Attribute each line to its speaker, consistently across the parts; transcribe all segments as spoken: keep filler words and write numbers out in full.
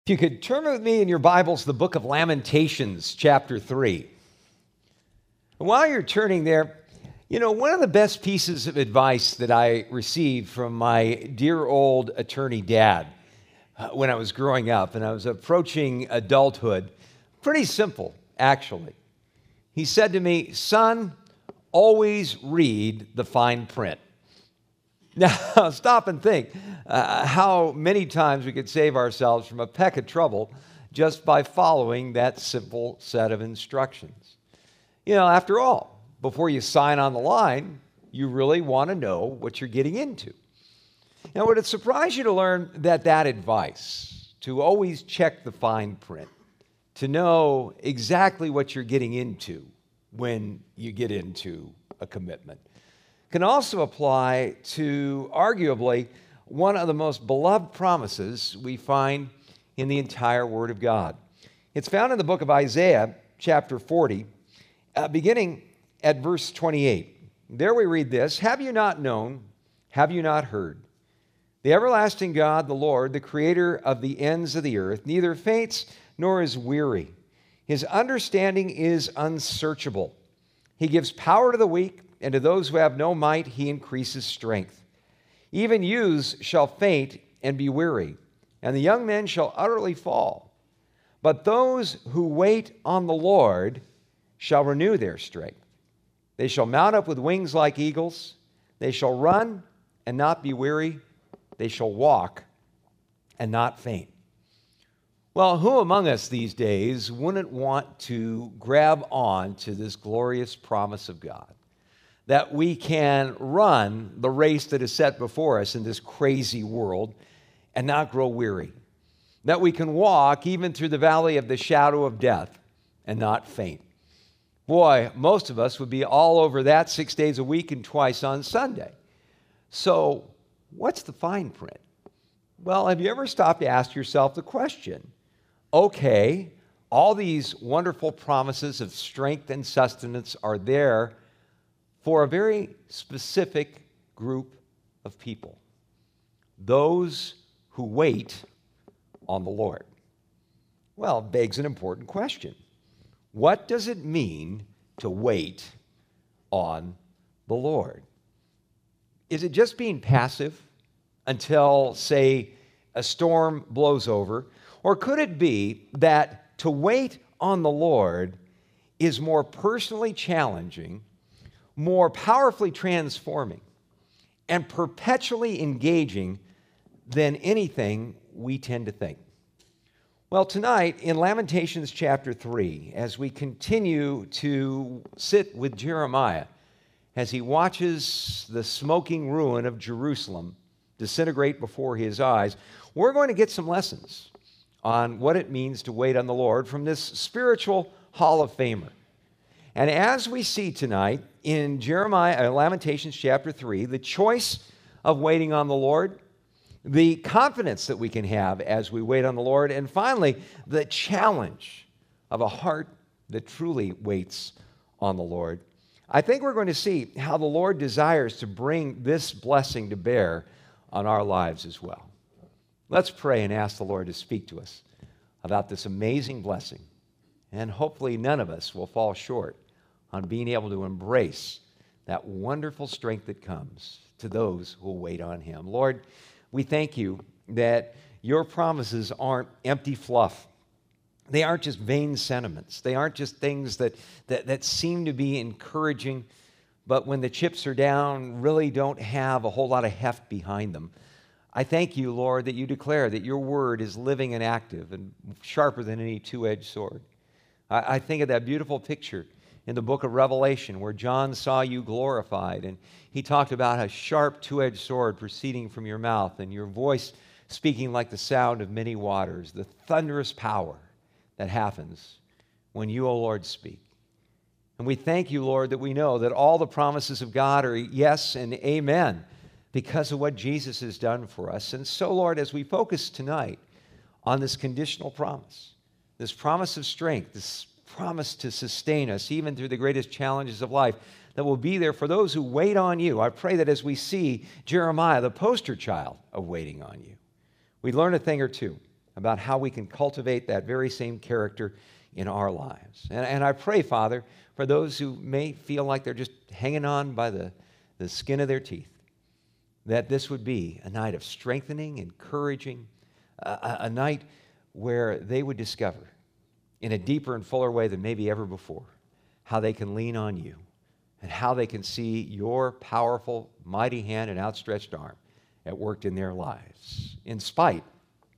Speaker 1: If you could turn with me in your Bibles to the book of Lamentations, chapter three. And while you're turning there, you know, one of the best pieces of advice that I received from my dear old attorney dad uh, when I was growing up and I was approaching adulthood, pretty simple, actually. He said to me, "Son, always read the fine print." Now, stop and think uh, how many times we could save ourselves from a peck of trouble just by following that simple set of instructions. You know, after all, before you sign on the line, you really want to know what you're getting into. Now, would it surprise you to learn that that advice, to always check the fine print, to know exactly what you're getting into when you get into a commitment, can also apply to arguably one of the most beloved promises we find in the entire Word of God. It's found in the book of Isaiah, chapter forty, uh, beginning at verse twenty-eight. There we read this: "Have you not known? Have you not heard? The everlasting God, the Lord, the creator of the ends of the earth, neither faints nor is weary. His understanding is unsearchable. He gives power to the weak, and to those who have no might, he increases strength. Even youths shall faint and be weary, and the young men shall utterly fall. But those who wait on the Lord shall renew their strength. They shall mount up with wings like eagles. They shall run and not be weary. They shall walk and not faint." Well, who among us these days wouldn't want to grab on to this glorious promise of God? That we can run the race that is set before us in this crazy world and not grow weary. That we can walk even through the valley of the shadow of death and not faint. Boy, most of us would be all over that six days a week and twice on Sunday. So, what's the fine print? Well, have you ever stopped to ask yourself the question, okay, all these wonderful promises of strength and sustenance are there for a very specific group of people, those who wait on the Lord. Well, it begs an important question. What does it mean to wait on the Lord? Is it just being passive until, say, a storm blows over? Or could it be that to wait on the Lord is more personally challenging, more powerfully transforming, and perpetually engaging than anything we tend to think? Well, tonight in Lamentations chapter three, as we continue to sit with Jeremiah as he watches the smoking ruin of Jerusalem disintegrate before his eyes, we're going to get some lessons on what it means to wait on the Lord from this spiritual Hall of Famer. And as we see tonight in Jeremiah, uh, Lamentations chapter three, the choice of waiting on the Lord, the confidence that we can have as we wait on the Lord, and finally, the challenge of a heart that truly waits on the Lord, I think we're going to see how the Lord desires to bring this blessing to bear on our lives as well. Let's pray and ask the Lord to speak to us about this amazing blessing, and hopefully none of us will fall short on being able to embrace that wonderful strength that comes to those who will wait on Him. Lord, we thank you that your promises aren't empty fluff. They aren't just vain sentiments. They aren't just things that, that, that seem to be encouraging, but when the chips are down, really don't have a whole lot of heft behind them. I thank you, Lord, that you declare that your word is living and active and sharper than any two-edged sword. I, I think of that beautiful picture in the book of Revelation where John saw you glorified, and he talked about a sharp two-edged sword proceeding from your mouth and your voice speaking like the sound of many waters, the thunderous power that happens when you, O Lord, speak. And we thank you, Lord, that we know that all the promises of God are yes and amen because of what Jesus has done for us. And so, Lord, as we focus tonight on this conditional promise, this promise of strength, this promise to sustain us even through the greatest challenges of life, that will be there for those who wait on you, I pray that as we see Jeremiah, the poster child of waiting on you, we learn a thing or two about how we can cultivate that very same character in our lives. And, and I pray, Father, for those who may feel like they're just hanging on by the, the skin of their teeth, that this would be a night of strengthening, encouraging, a, a night where they would discover in a deeper and fuller way than maybe ever before how they can lean on you and how they can see your powerful, mighty hand and outstretched arm at work in their lives, in spite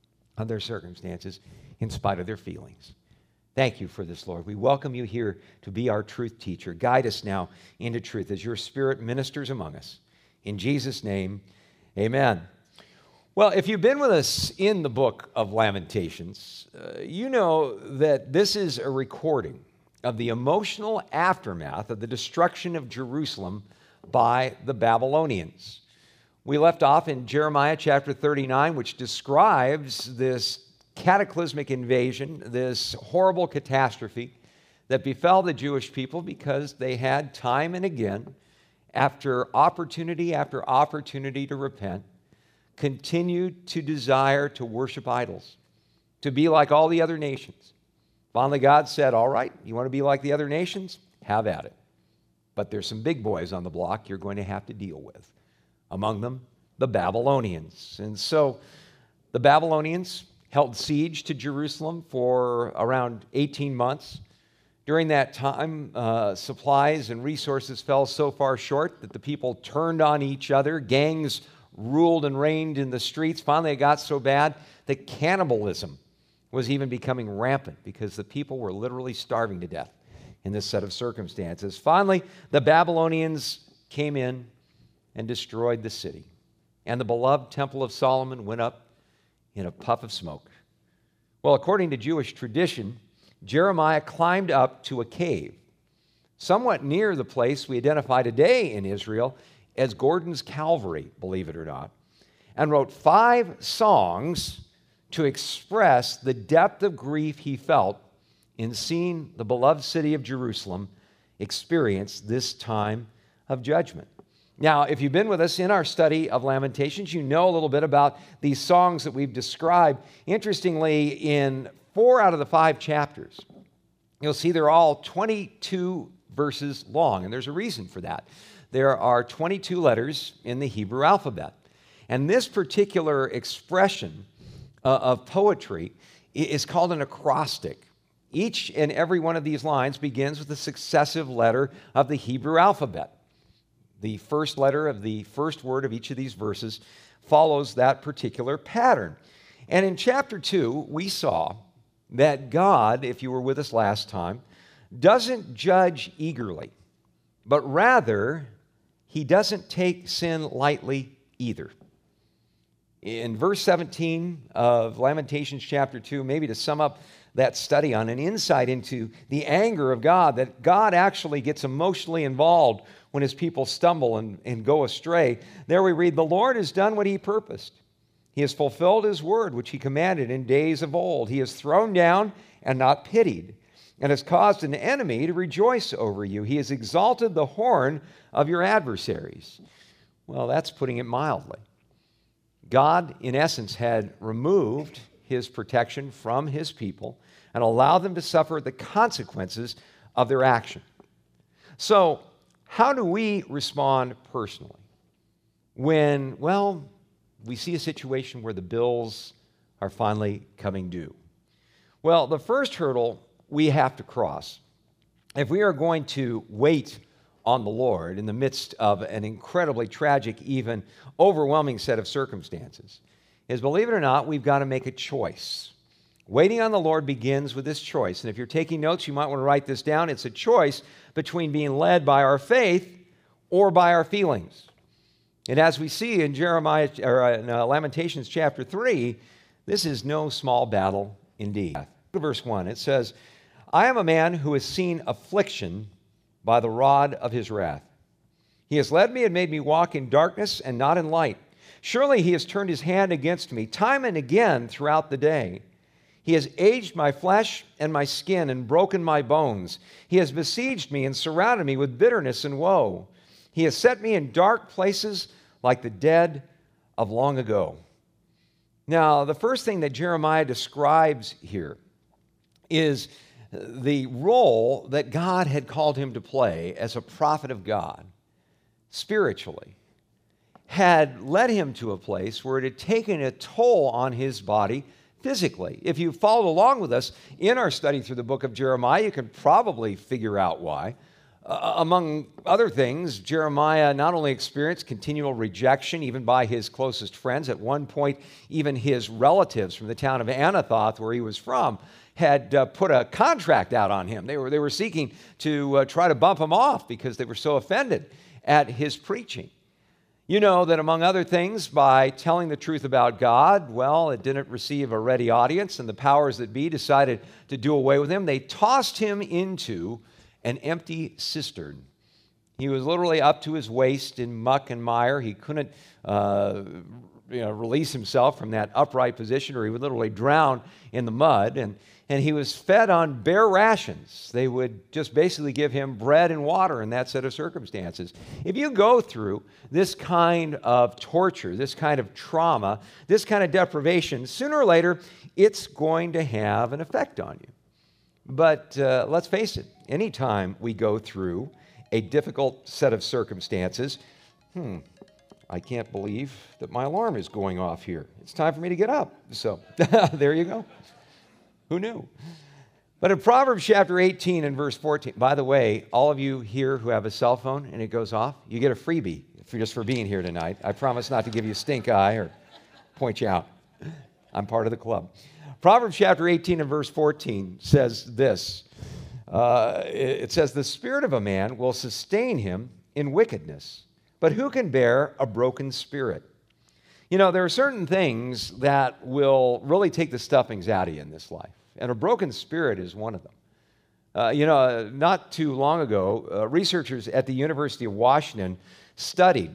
Speaker 1: of their circumstances, in spite of their feelings. Thank you for this, Lord. We welcome you here to be our truth teacher. Guide us now into truth as your Spirit ministers among us. In Jesus' name, amen. Well, if you've been with us in the book of Lamentations, uh, you know that this is a recording of the emotional aftermath of the destruction of Jerusalem by the Babylonians. We left off in Jeremiah chapter thirty-nine, which describes this cataclysmic invasion, this horrible catastrophe that befell the Jewish people because they had time and again, after opportunity after opportunity to repent, continued to desire to worship idols, to be like all the other nations. Finally, God said, all right, you want to be like the other nations? Have at it. But there's some big boys on the block you're going to have to deal with. Among them, the Babylonians. And so the Babylonians held siege to Jerusalem for around eighteen months. During that time, uh, supplies and resources fell so far short that the people turned on each other. Gangs ruled and reigned in the streets. Finally, it got so bad that cannibalism was even becoming rampant because the people were literally starving to death in this set of circumstances. Finally, the Babylonians came in and destroyed the city. And the beloved Temple of Solomon went up in a puff of smoke. Well, according to Jewish tradition, Jeremiah climbed up to a cave, somewhat near the place we identify today in Israel as Gordon's Calvary, believe it or not, and wrote five songs to express the depth of grief he felt in seeing the beloved city of Jerusalem experience this time of judgment. Now, if you've been with us in our study of Lamentations, you know a little bit about these songs that we've described. Interestingly, in four out of the five chapters, you'll see they're all twenty-two verses long, and there's a reason for that. There are twenty-two letters in the Hebrew alphabet, and this particular expression uh, of poetry is called an acrostic. Each and every one of these lines begins with a successive letter of the Hebrew alphabet. The first letter of the first word of each of these verses follows that particular pattern. And in chapter two, we saw that God, if you were with us last time, doesn't judge eagerly, but rather, he doesn't take sin lightly either. In verse seventeen of Lamentations chapter two, maybe to sum up that study on an insight into the anger of God, that God actually gets emotionally involved when his people stumble and, and go astray. There we read, the Lord has done what he purposed. He has fulfilled his word, which he commanded in days of old. He has thrown down and not pitied, and has caused an enemy to rejoice over you. He has exalted the horn of your adversaries. Well, that's putting it mildly. God, in essence, had removed his protection from his people and allowed them to suffer the consequences of their action. So, how do we respond personally when, well, we see a situation where the bills are finally coming due? Well, the first hurdle we have to cross, if we are going to wait on the Lord in the midst of an incredibly tragic, even overwhelming set of circumstances, is, believe it or not, we've got to make a choice. Waiting on the Lord begins with this choice. And if you're taking notes, you might want to write this down. It's a choice between being led by our faith or by our feelings. And as we see in Jeremiah or in uh, Lamentations chapter three, this is no small battle indeed. Look at verse one. It says, I am a man who has seen affliction by the rod of his wrath. He has led me and made me walk in darkness and not in light. Surely he has turned his hand against me time and again throughout the day. He has aged my flesh and my skin and broken my bones. He has besieged me and surrounded me with bitterness and woe. He has set me in dark places like the dead of long ago. Now, the first thing that Jeremiah describes here is the role that God had called him to play as a prophet of God, spiritually, had led him to a place where it had taken a toll on his body physically. If you followed along with us in our study through the book of Jeremiah, you can probably figure out why. Uh, among other things, Jeremiah not only experienced continual rejection, even by his closest friends. At one point, even his relatives from the town of Anathoth, where he was from, had uh, put a contract out on him. They were, they were seeking to uh, try to bump him off because they were so offended at his preaching. You know that among other things, by telling the truth about God, well, it didn't receive a ready audience, and the powers that be decided to do away with him. They tossed him into an empty cistern. He was literally up to his waist in muck and mire. He couldn't uh, you know, release himself from that upright position, or he would literally drown in the mud. And, and he was fed on bare rations. They would just basically give him bread and water in that set of circumstances. If you go through this kind of torture, this kind of trauma, this kind of deprivation, sooner or later, it's going to have an effect on you. But uh, let's face it, anytime we go through a difficult set of circumstances, hmm, I can't believe that my alarm is going off here. It's time for me to get up. So there you go. Who knew? But in Proverbs chapter eighteen and verse fourteen, by the way, all of you here who have a cell phone and it goes off, you get a freebie for just for being here tonight. I promise not to give you a stink eye or point you out. I'm part of the club. Proverbs chapter eighteen and verse fourteen says this. Uh, it says, the spirit of a man will sustain him in wickedness, but who can bear a broken spirit? You know, there are certain things that will really take the stuffings out of you in this life, and a broken spirit is one of them. Uh, you know, not too long ago, uh, researchers at the University of Washington studied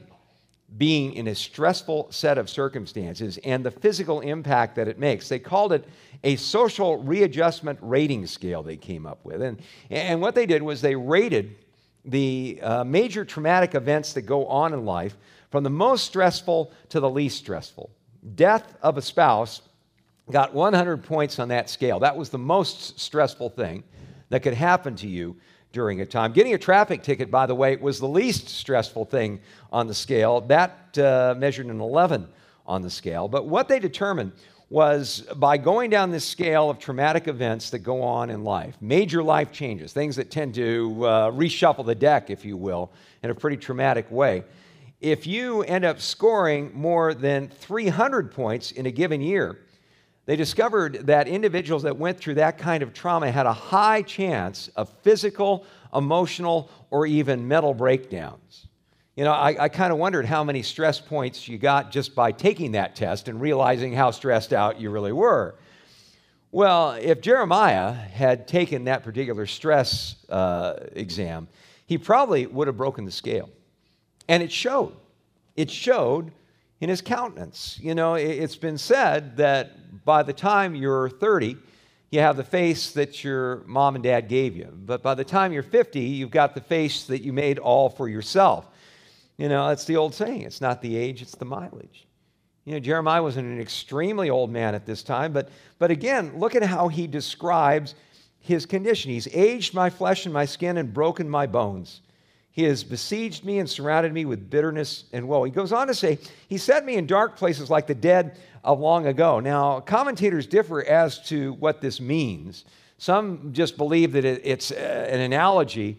Speaker 1: being in a stressful set of circumstances and the physical impact that it makes. They called it a social readjustment rating scale they came up with. And, and what they did was they rated the uh, major traumatic events that go on in life from the most stressful to the least stressful. Death of a spouse got one hundred points on that scale. That was the most stressful thing that could happen to you during a time. Getting a traffic ticket, by the way, was the least stressful thing on the scale. That uh, measured an eleven on the scale. But what they determined was by going down this scale of traumatic events that go on in life, major life changes, things that tend to uh, reshuffle the deck, if you will, in a pretty traumatic way. If you end up scoring more than three hundred points in a given year, they discovered that individuals that went through that kind of trauma had a high chance of physical, emotional, or even mental breakdowns. You know, I, I kind of wondered how many stress points you got just by taking that test and realizing how stressed out you really were. Well, if Jeremiah had taken that particular stress uh, exam, he probably would have broken the scale. And it showed. It showed in his countenance. You know, it's been said that by the time you're thirty, you have the face that your mom and dad gave you. But by the time you're fifty, you've got the face that you made all for yourself. You know, it's the old saying, it's not the age, it's the mileage. You know, Jeremiah wasn't an extremely old man at this time, but, but again, look at how he describes his condition. He's aged my flesh and my skin and broken my bones. He has besieged me and surrounded me with bitterness and woe. He goes on to say, he set me in dark places like the dead of long ago. Now, commentators differ as to what this means. Some just believe that it, it's an analogy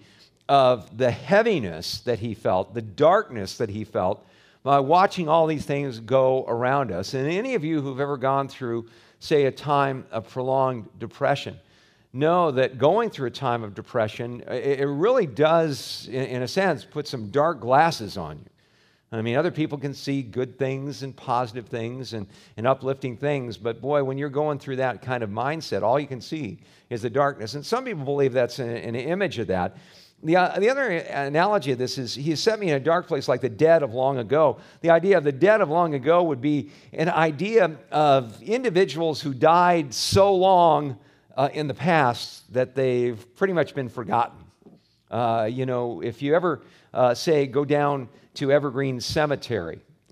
Speaker 1: of the heaviness that he felt, the darkness that he felt by watching all these things go around us. And any of you who've ever gone through, say, a time of prolonged depression, know that going through a time of depression, it really does, in a sense, put some dark glasses on you. I mean, other people can see good things and positive things and, and uplifting things, but boy, when you're going through that kind of mindset, all you can see is the darkness. And some people believe that's an, an image of that. The, uh, the other analogy of this is, he set me in a dark place like the dead of long ago. The idea of the dead of long ago would be an idea of individuals who died so long Uh, in the past that they've pretty much been forgotten. Uh, you know, if you ever, uh, say, go down to Evergreen Cemetery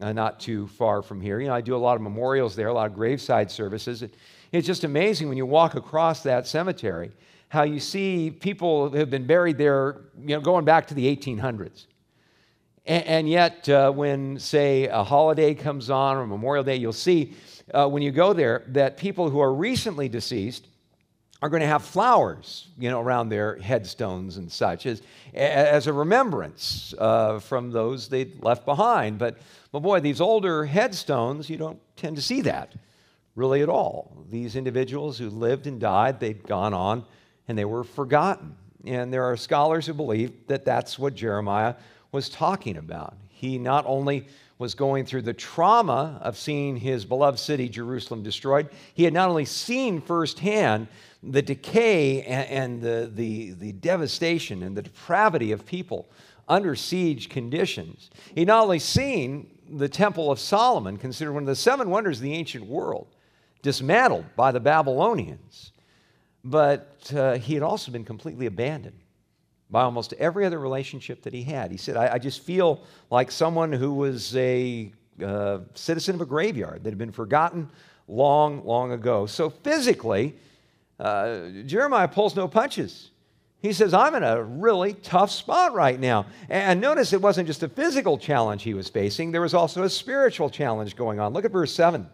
Speaker 1: uh, not too far from here. You know, I do a lot of memorials there, a lot of graveside services. It's just amazing when you walk across that cemetery how you see people who have been buried there, you know, going back to the eighteen hundreds. And, and yet, uh, when, say, a holiday comes on or Memorial Day, you'll see uh, when you go there that people who are recently deceased are going to have flowers, you know, around their headstones and such, as, as a remembrance uh, from those they left behind. But, but boy, these older headstones, you don't tend to see that really at all. These individuals who lived and died, they'd gone on and they were forgotten. And there are scholars who believe that that's what Jeremiah was talking about. He not only was going through the trauma of seeing his beloved city, Jerusalem, destroyed, he had not only seen firsthand the decay and, and the, the, the devastation and the depravity of people under siege conditions. He not only seen the Temple of Solomon, considered one of the seven wonders of the ancient world, dismantled by the Babylonians, but uh, he had also been completely abandoned by almost every other relationship that he had. He said, I, I just feel like someone who was a uh, citizen of a graveyard that had been forgotten long, long ago. So physically, uh, Jeremiah pulls no punches. He says, I'm in a really tough spot right now. And notice it wasn't just a physical challenge he was facing. There was also a spiritual challenge going on. Look at verse seven.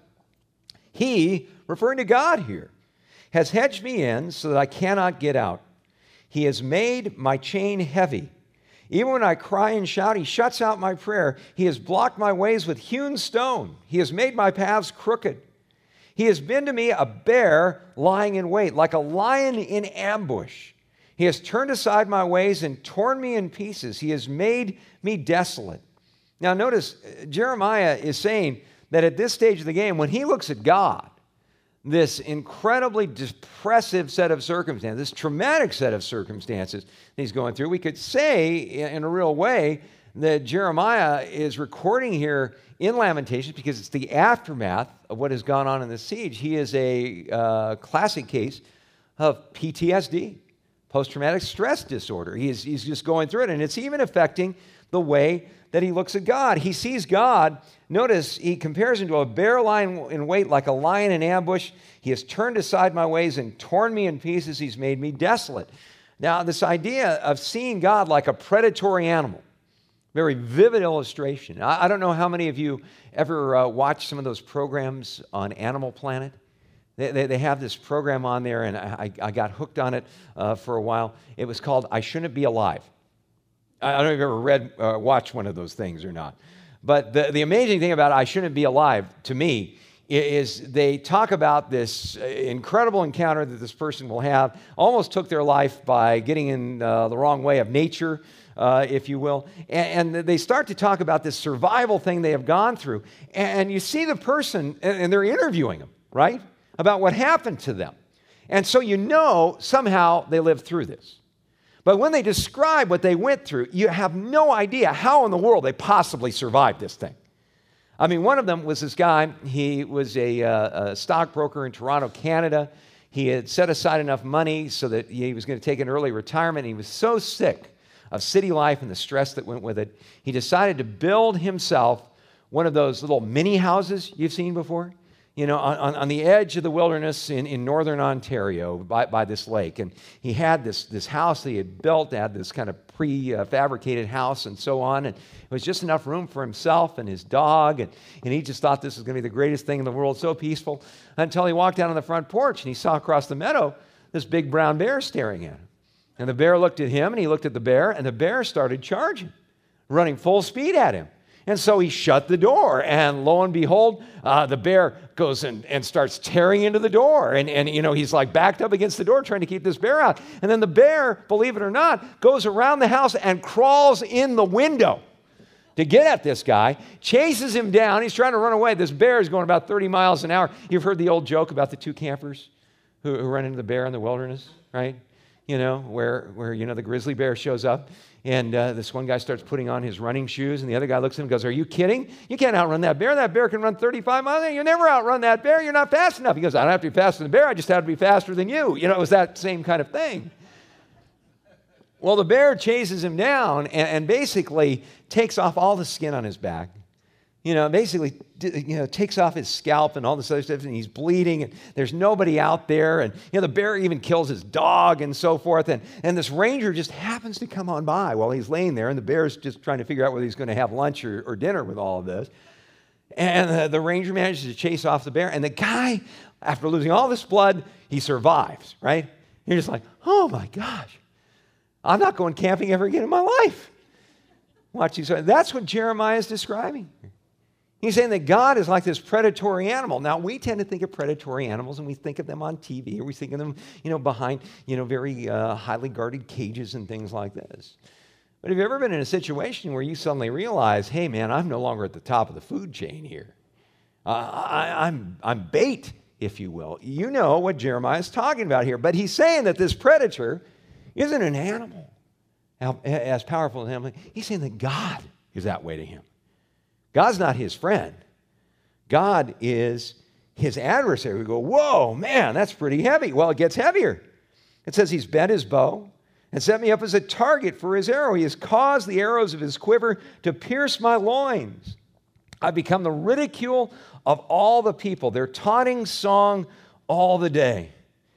Speaker 1: He, referring to God here, has hedged me in so that I cannot get out. He has made my chain heavy. Even when I cry and shout, he shuts out my prayer. He has blocked my ways with hewn stone. He has made my paths crooked. He has been to me a bear lying in wait, like a lion in ambush. He has turned aside my ways and torn me in pieces. He has made me desolate. Now notice, Jeremiah is saying that at this stage of the game, when he looks at God, this incredibly depressive set of circumstances, this traumatic set of circumstances that he's going through, we could say in a real way that Jeremiah is recording here in Lamentations because it's the aftermath of what has gone on in the siege. He is a uh, classic case of P T S D, post-traumatic stress disorder. He is, he's just going through it, and it's even affecting the way that he looks at God. He sees God. Notice he compares him to a bear lying in wait, like a lion in ambush. He has turned aside my ways and torn me in pieces. He's made me desolate. Now, this idea of seeing God like a predatory animal, very vivid illustration. I, I don't know how many of you ever uh, watched some of those programs on Animal Planet. They, they, they have this program on there, and I, I got hooked on it uh, for a while. It was called I Shouldn't Be Alive. I don't know if you've ever read, uh, watched one of those things or not. But the, the amazing thing about I Shouldn't Be Alive, to me, is they talk about this incredible encounter that this person will have, almost took their life by getting in uh, the wrong way of nature, uh, if you will. And, and they start to talk about this survival thing they have gone through. And you see the person, and they're interviewing them, right, about what happened to them. And so you know somehow they lived through this. But when they describe what they went through, you have no idea how in the world they possibly survived this thing. I mean, one of them was this guy. He was a, uh, a stockbroker in Toronto, Canada. He had set aside enough money so that he was going to take an early retirement. He was so sick of city life and the stress that went with it, he decided to build himself one of those little mini houses you've seen before. You know, on, on the edge of the wilderness in, in northern Ontario by, by this lake. And he had this, this house that he had built, had this kind of pre-fabricated house and so on. And it was just enough room for himself and his dog. And, and he just thought this was going to be the greatest thing in the world, so peaceful, until he walked out on the front porch and he saw across the meadow this big brown bear staring at him. And the bear looked at him and he looked at the bear, and the bear started charging, running full speed at him. And so he shut the door, and lo and behold, uh, the bear goes and, and starts tearing into the door. And, and, you know, he's like backed up against the door trying to keep this bear out. And then the bear, believe it or not, goes around the house and crawls in the window to get at this guy, chases him down. He's trying to run away. This bear is going about thirty miles an hour. You've heard the old joke about the two campers who, who run into the bear in the wilderness, right? You know, where, where you know, the grizzly bear shows up. And uh, this one guy starts putting on his running shoes, and the other guy looks at him and goes, are you kidding? You can't outrun that bear. That bear can run thirty-five miles an hour. You never outrun that bear. You're not fast enough. He goes, I don't have to be faster than the bear. I just have to be faster than you. You know, it was that same kind of thing. Well, the bear chases him down and, and basically takes off all the skin on his back, You know, basically, you know, takes off his scalp and all this other stuff, and he's bleeding, and there's nobody out there, and, you know, the bear even kills his dog and so forth, and, and this ranger just happens to come on by while he's laying there, and the bear's just trying to figure out whether he's going to have lunch or, or dinner with all of this. And uh, the ranger manages to chase off the bear, and the guy, after losing all this blood, he survives, right? You're just like, oh my gosh, I'm not going camping ever again in my life. Watch these. That's what Jeremiah is describing. He's saying that God is like this predatory animal. Now, we tend to think of predatory animals, and we think of them on T V, or we think of them, you know, behind, you know, very uh, highly guarded cages and things like this. But have you ever been in a situation where you suddenly realize, hey, man, I'm no longer at the top of the food chain here. Uh, I, I'm, I'm bait, if you will. You know what Jeremiah is talking about here. But he's saying that this predator isn't an animal as powerful as him. He's saying that God is that way to him. God's not his friend. God is his adversary. We go, whoa, man, that's pretty heavy. Well, it gets heavier. It says he's bent his bow and set me up as a target for his arrow. He has caused the arrows of his quiver to pierce my loins. I've become the ridicule of all the people, their taunting song all the day.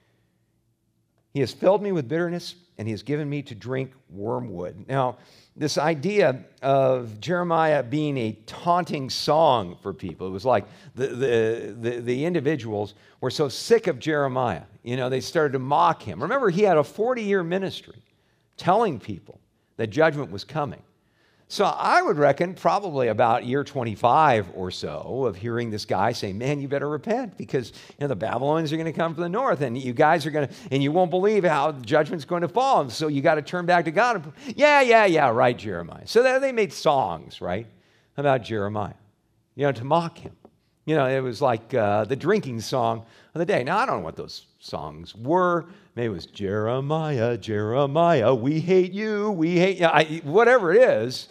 Speaker 1: He has filled me with bitterness, and he has given me to drink wormwood. Now, this idea of Jeremiah being a taunting song for people, it was like the, the, the, the individuals were so sick of Jeremiah. You know, they started to mock him. Remember, he had a forty-year ministry telling people that judgment was coming. So I would reckon probably about year twenty-five or so of hearing this guy say, man, you better repent because, you know, the Babylonians are going to come from the north, and you guys are going to, and you won't believe how the judgment's going to fall. And so you got to turn back to God. And, yeah, yeah, yeah, right, Jeremiah. So they made songs, right, about Jeremiah, you know, to mock him. You know, it was like uh, the drinking song of the day. Now, I don't know what those songs were. Maybe it was Jeremiah, Jeremiah, we hate you, we hate you, I, whatever it is.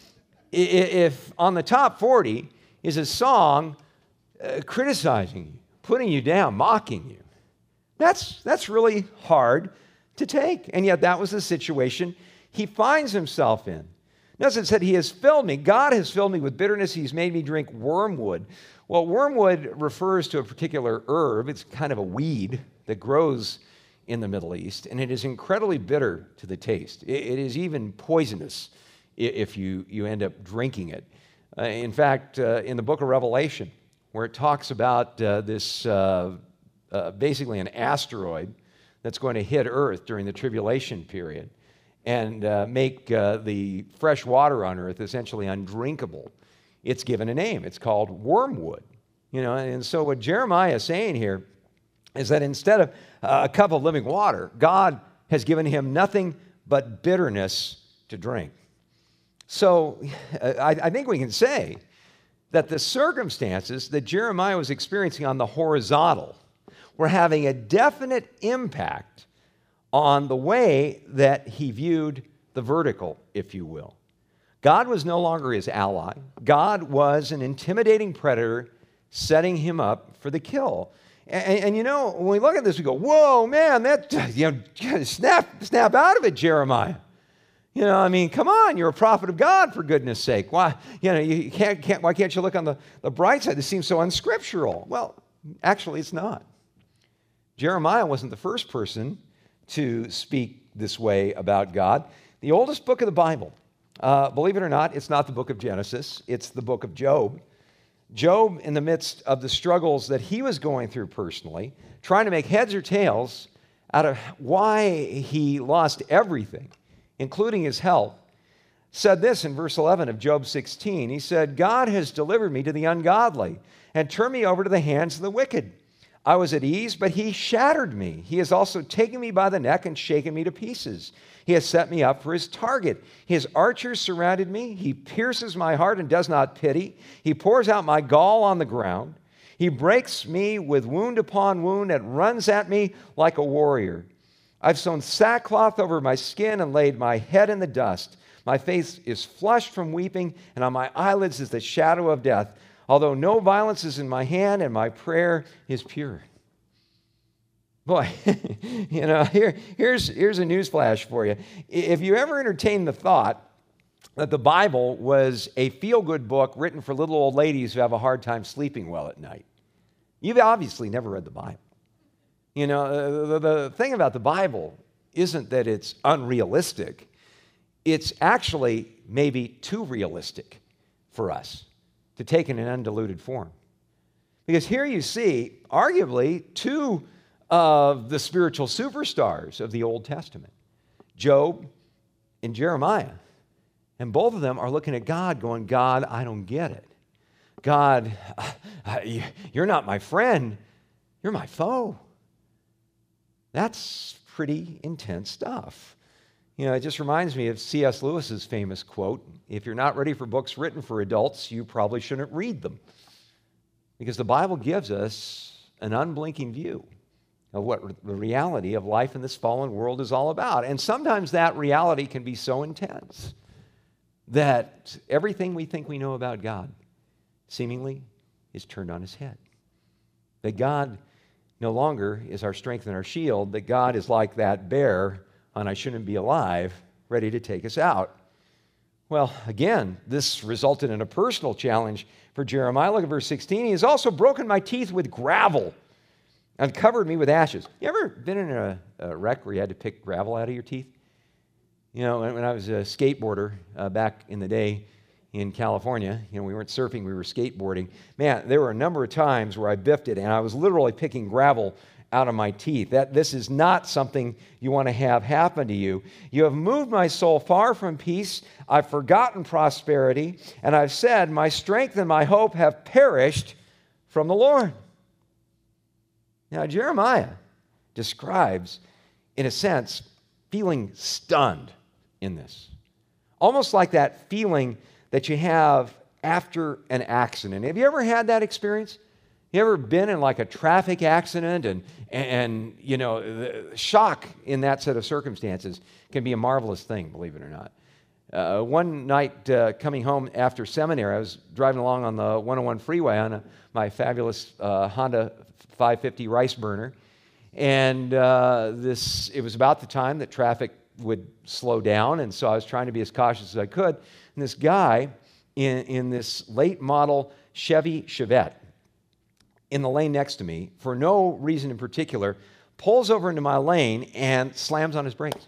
Speaker 1: If on the top forty is a song uh, criticizing you, putting you down, mocking you, that's, that's really hard to take. And yet that was the situation he finds himself in. Notice it said, he has filled me. God has filled me with bitterness. He's made me drink wormwood. Well, wormwood refers to a particular herb. It's kind of a weed that grows in the Middle East, and it is incredibly bitter to the taste. It, it is even poisonous if you, you end up drinking it. Uh, in fact, uh, in the book of Revelation, where it talks about uh, this, uh, uh, basically an asteroid that's going to hit Earth during the tribulation period and uh, make uh, the fresh water on Earth essentially undrinkable, it's given a name. It's called wormwood. You know, and so what Jeremiah is saying here is that instead of uh, a cup of living water, God has given him nothing but bitterness to drink. So I, I think we can say that the circumstances that Jeremiah was experiencing on the horizontal were having a definite impact on the way that he viewed the vertical, if you will. God was no longer his ally. God was an intimidating predator setting him up for the kill. And, and you know, when we look at this, we go, whoa, man, that, you know, snap, snap out of it, Jeremiah. You know, I mean, come on, you're a prophet of God, for goodness sake. Why, you know, you can't, can't, why can't you look on the, the bright side? This seems so unscriptural. Well, actually, it's not. Jeremiah wasn't the first person to speak this way about God. The oldest book of the Bible, uh, believe it or not, it's not the book of Genesis. It's the book of Job. Job, in the midst of the struggles that he was going through personally, trying to make heads or tails out of why he lost everything, including his health, said this in verse eleven of Job sixteen. He said, God has delivered me to the ungodly and turned me over to the hands of the wicked. I was at ease, but he shattered me. He has also taken me by the neck and shaken me to pieces. He has set me up for his target. His archers surrounded me. He pierces my heart and does not pity. He pours out my gall on the ground. He breaks me with wound upon wound and runs at me like a warrior. I've sewn sackcloth over my skin and laid my head in the dust. My face is flushed from weeping, and on my eyelids is the shadow of death. Although no violence is in my hand, and my prayer is pure. Boy, you know, here, here's, here's a news flash for you. If you ever entertain the thought that the Bible was a feel-good book written for little old ladies who have a hard time sleeping well at night. You've obviously never read the Bible. You know, the, the thing about the Bible isn't that it's unrealistic. It's actually maybe too realistic for us to take in an undiluted form. Because here you see, arguably, two of the spiritual superstars of the Old Testament, Job and Jeremiah. And both of them are looking at God going, God, I don't get it. God, you're not my friend, you're my foe. That's pretty intense stuff. You know, it just reminds me of C S Lewis's famous quote, if you're not ready for books written for adults, you probably shouldn't read them. Because the Bible gives us an unblinking view of what the reality of life in this fallen world is all about. And sometimes that reality can be so intense that everything we think we know about God seemingly is turned on his head. That God no longer is our strength and our shield, that God is like that bear on I Shouldn't Be Alive, ready to take us out. Well, again, this resulted in a personal challenge for Jeremiah. Look at verse sixteen. He has also broken my teeth with gravel and covered me with ashes. You ever been in a, a wreck where you had to pick gravel out of your teeth? You know, when, when I was a skateboarder uh, back in the day in California, you know, we weren't surfing, we were skateboarding. Man, there were a number of times where I biffed it, and I was literally picking gravel out of my teeth. That this is not something you want to have happen to you. You have moved my soul far from peace. I've forgotten prosperity, and I've said, my strength and my hope have perished from the Lord. Now, Jeremiah describes, in a sense, feeling stunned in this. Almost like that feeling that you have after an accident. Have you ever had that experience? You ever been in like a traffic accident and, and you know, the shock in that set of circumstances can be a marvelous thing, believe it or not. Uh, one night uh, coming home after seminary, I was driving along on the one oh one freeway on a, my fabulous uh, Honda five fifty Rice burner. And uh, this, it was about the time that traffic would slow down, and so I was trying to be as cautious as I could. And this guy in, in this late model Chevy Chevette in the lane next to me, for no reason in particular, pulls over into my lane and slams on his brakes.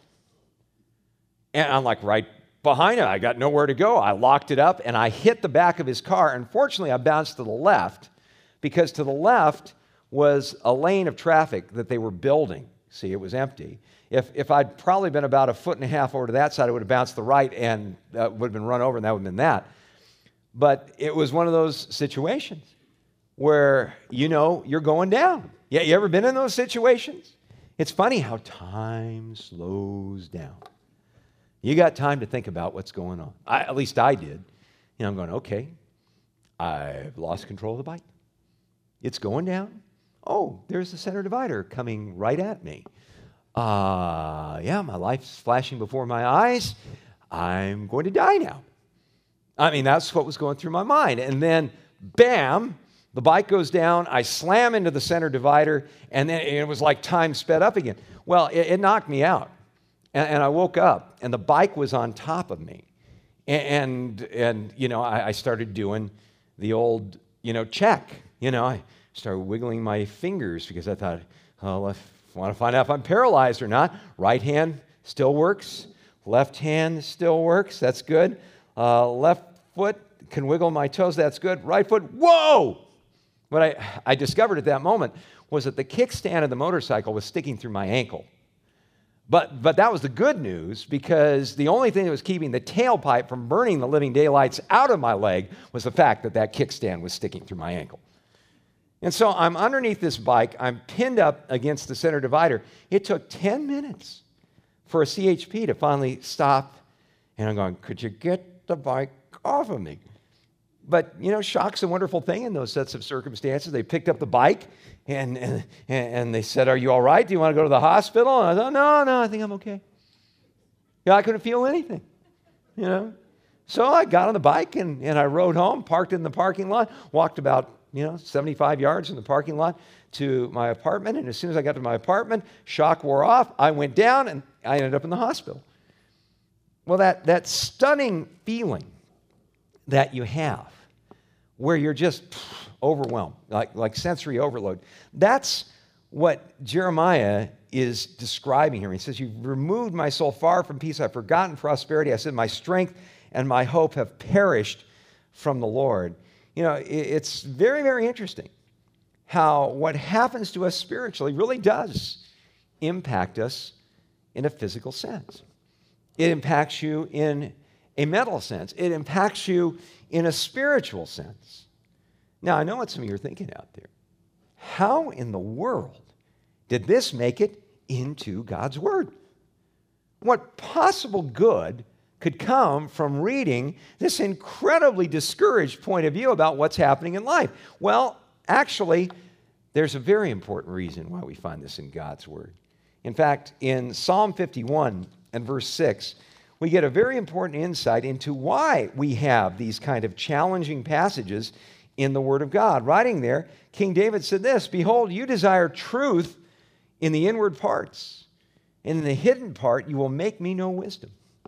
Speaker 1: And I'm like right behind him. I got nowhere to go. I locked it up, and I hit the back of his car. Unfortunately, I bounced to the left, because to the left was a lane of traffic that they were building. See, it was empty. If, if I'd probably been about a foot and a half over to that side, I would have bounced to the right and uh, would have been run over, and that would have been that. But it was one of those situations where, you know, you're going down. Yeah, you ever been in those situations? It's funny how time slows down. You got time to think about what's going on. I, at least I did. You know, I'm going, okay, I've lost control of the bike. It's going down. Oh, there's the center divider coming right at me. Uh, yeah, my life's flashing before my eyes. I'm going to die now. I mean, that's what was going through my mind. And then, bam, the bike goes down. I slam into the center divider, and then it was like time sped up again. Well, it, it knocked me out. And, and I woke up, and the bike was on top of me. And, and, and you know, I, I started doing the old, you know, check. You know, I started wiggling my fingers because I thought, oh, I want to find out if I'm paralyzed or not. Right hand still works. Left hand still works. That's good. Uh, left foot can wiggle my toes. That's good. Right foot, whoa! What I, I discovered at that moment was that the kickstand of the motorcycle was sticking through my ankle. But, but that was the good news, because the only thing that was keeping the tailpipe from burning the living daylights out of my leg was the fact that that kickstand was sticking through my ankle. And so I'm underneath this bike. I'm pinned up against the center divider. It took ten minutes for a C H P to finally stop. And I'm going, could you get the bike off of me? But, you know, shock's a wonderful thing in those sets of circumstances. They picked up the bike, and, and, and they said, are you all right? Do you want to go to the hospital? And I thought, no, no, I think I'm okay. Yeah, I couldn't feel anything, you know. So I got on the bike, and, and I rode home, parked in the parking lot, walked about, you know, seventy-five yards in the parking lot to my apartment. And as soon as I got to my apartment, shock wore off. I went down, and I ended up in the hospital. Well, that, that stunning feeling that you have where you're just pff, overwhelmed, like, like sensory overload, that's what Jeremiah is describing here. He says, you've removed my soul far from peace. I've forgotten prosperity. I said, my strength and my hope have perished from the Lord. You know, it's very, very interesting how what happens to us spiritually really does impact us in a physical sense. It impacts you in a mental sense. It impacts you in a spiritual sense. Now, I know what some of you are thinking out there. How in the world did this make it into God's Word? What possible good could come from reading this incredibly discouraged point of view about what's happening in life? Well, actually, there's a very important reason why we find this in God's Word. In fact, in Psalm fifty-one and verse six, we get a very important insight into why we have these kind of challenging passages in the Word of God. Writing there, King David said this, behold, you desire truth in the inward parts, and in the hidden part you will make me know wisdom.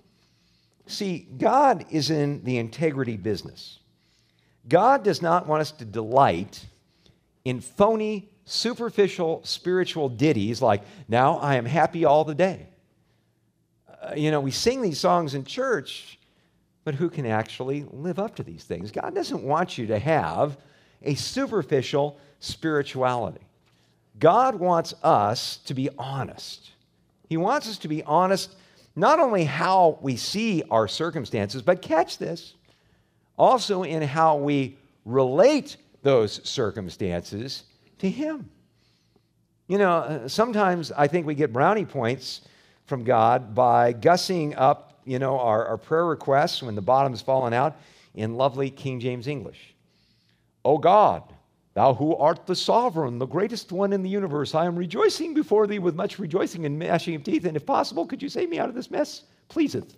Speaker 1: See, God is in the integrity business. God does not want us to delight in phony, superficial spiritual ditties like, now I am happy all the day. Uh, you know, we sing these songs in church, but who can actually live up to these things? God doesn't want you to have a superficial spirituality. God wants us to be honest. He wants us to be honest not only how we see our circumstances, but catch this, also in how we relate those circumstances to Him. You know, sometimes I think we get brownie points from God by gussing up, you know, our, our prayer requests when the bottom's fallen out in lovely King James English. O God, thou who art the sovereign, the greatest one in the universe, I am rejoicing before thee with much rejoicing and gnashing of teeth, and if possible, could you save me out of this mess? Pleaseth.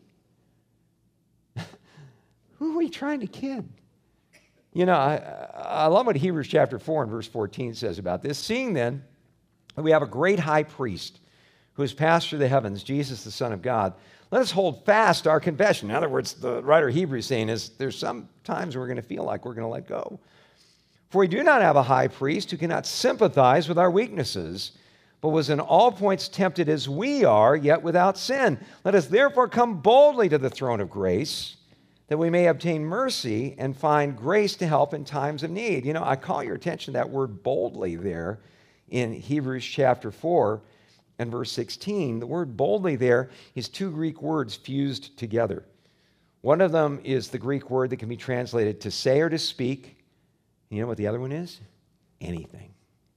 Speaker 1: Who are we trying to kid? You know, I, I love what Hebrews chapter four and verse fourteen says about this. Seeing then, we have a great high priest who has passed through the heavens, Jesus, the Son of God, let us hold fast our confession. In other words, the writer of Hebrews saying is there's some times we're going to feel like we're going to let go. For we do not have a high priest who cannot sympathize with our weaknesses, but was in all points tempted as we are, yet without sin. Let us therefore come boldly to the throne of grace, that we may obtain mercy and find grace to help in times of need. You know, I call your attention to that word boldly there in Hebrews chapter four and verse sixteen. The word boldly there is two Greek words fused together. One of them is the Greek word that can be translated to say or to speak. You know what the other one is? Anything.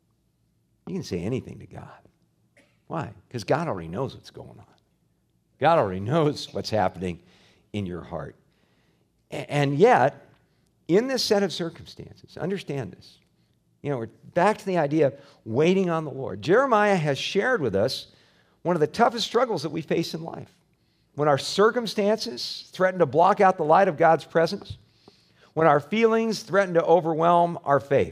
Speaker 1: You can say anything to God. Why? Because God already knows what's going on. God already knows what's happening in your heart. And yet, in this set of circumstances, understand this. You know, we're back to the idea of waiting on the Lord. Jeremiah has shared with us one of the toughest struggles that we face in life. When our circumstances threaten to block out the light of God's presence, when our feelings threaten to overwhelm our faith.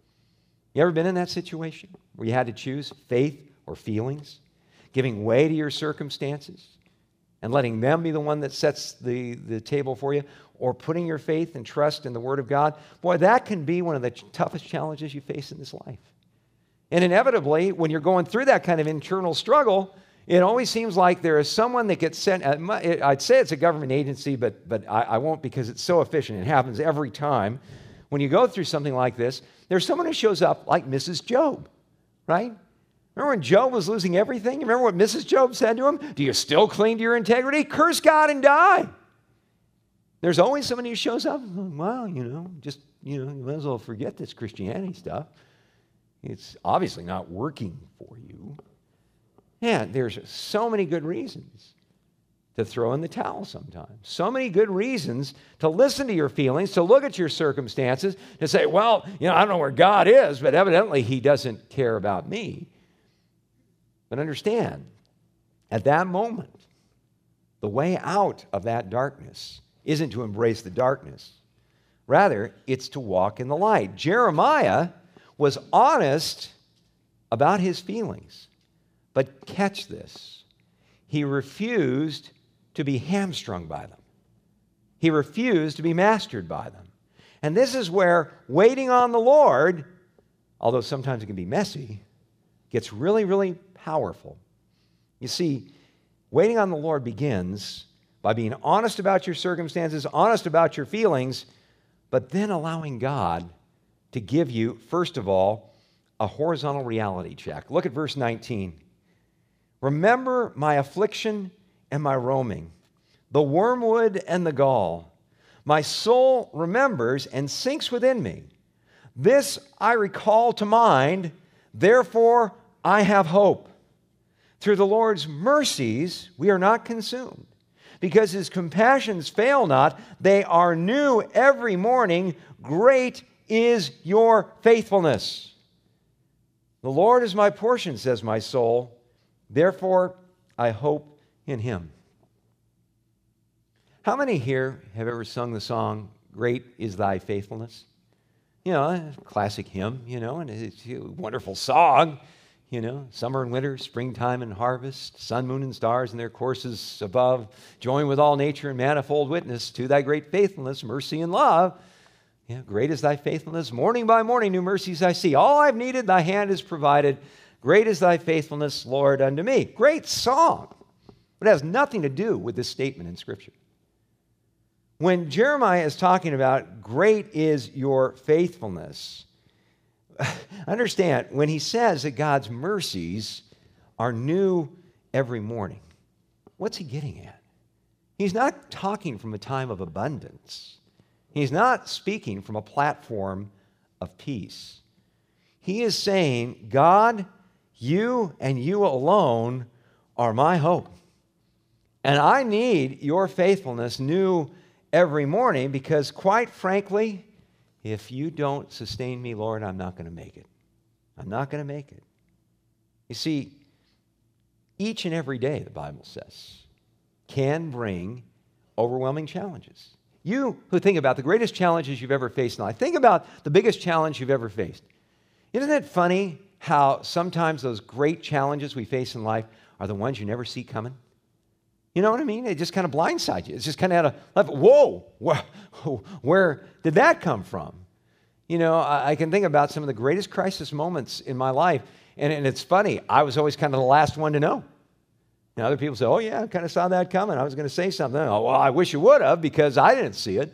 Speaker 1: You ever been in that situation where you had to choose faith or feelings, giving way to your circumstances and letting them be the one that sets the, the table for you, or putting your faith and trust in the Word of God? Boy, that can be one of the toughest challenges you face in this life. And inevitably, when you're going through that kind of internal struggle, it always seems like there is someone that gets sent. I'd say it's a government agency, but, but I, I won't because it's so efficient. It happens every time. When you go through something like this, there's someone who shows up like Missus Job, right? Remember when Job was losing everything? Remember what Missus Job said to him? Do you still cling to your integrity? Curse God and die. There's always somebody who shows up. Well, you know, just, you know, you might as well forget this Christianity stuff. It's obviously not working for you. Yeah, there's so many good reasons to throw in the towel sometimes. So many good reasons to listen to your feelings, to look at your circumstances, to say, well, you know, I don't know where God is, but evidently He doesn't care about me. But understand, at that moment, the way out of that darkness isn't to embrace the darkness. Rather, it's to walk in the light. Jeremiah was honest about his feelings. But catch this. He refused to be hamstrung by them. He refused to be mastered by them. And this is where waiting on the Lord, although sometimes it can be messy, gets really, really powerful. You see, waiting on the Lord begins by being honest about your circumstances, honest about your feelings, but then allowing God to give you, first of all, a horizontal reality check. Look at verse nineteen. Remember my affliction and my roaming, the wormwood and the gall. My soul remembers and sinks within me. This I recall to mind, therefore I have hope. Through the Lord's mercies we are not consumed, because his compassions fail not. They are new every morning. Great is your faithfulness. The Lord is my portion, says my soul. Therefore, I hope in him. How many here have ever sung the song, Great is Thy Faithfulness? You know, a classic hymn, you know, and it's a wonderful song. You know, summer and winter, springtime and harvest, sun, moon, and stars in their courses above, join with all nature in manifold witness to thy great faithfulness, mercy, and love. Yeah, great is thy faithfulness. Morning by morning, new mercies I see. All I've needed, thy hand has provided. Great is thy faithfulness, Lord, unto me. Great song, but it has nothing to do with this statement in Scripture. When Jeremiah is talking about great is your faithfulness, understand, when he says that God's mercies are new every morning, what's he getting at? He's not talking from a time of abundance. He's not speaking from a platform of peace. He is saying, God, you and you alone are my hope. And I need your faithfulness new every morning because, quite frankly, if you don't sustain me, Lord, I'm not going to make it. I'm not going to make it. You see, each and every day, the Bible says, can bring overwhelming challenges. You who think about the greatest challenges you've ever faced in life, think about the biggest challenge you've ever faced. Isn't it funny how sometimes those great challenges we face in life are the ones you never see coming? You know what I mean? They just kind of blindside you. It's just kind of out of left. Whoa, where, where did that come from? You know, I, I can think about some of the greatest crisis moments in my life, and, and it's funny. I was always kind of the last one to know. And other people say, oh, yeah, I kind of saw that coming. I was going to say something. Oh, well, I wish you would have because I didn't see it.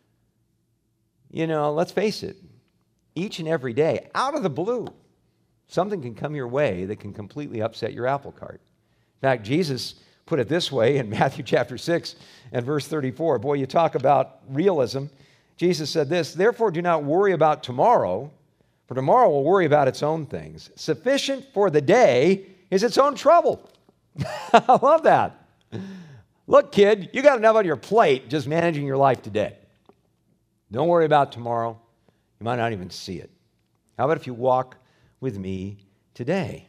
Speaker 1: You know, let's face it. Each and every day, out of the blue, something can come your way that can completely upset your apple cart. In fact, Jesus put it this way in Matthew chapter six and verse thirty-four. Boy, you talk about realism. Jesus said this, therefore do not worry about tomorrow, for tomorrow will worry about its own things. Sufficient for the day is its own trouble. I love that. Look, kid, you got enough on your plate just managing your life today. Don't worry about tomorrow. You might not even see it. How about if you walk with me today?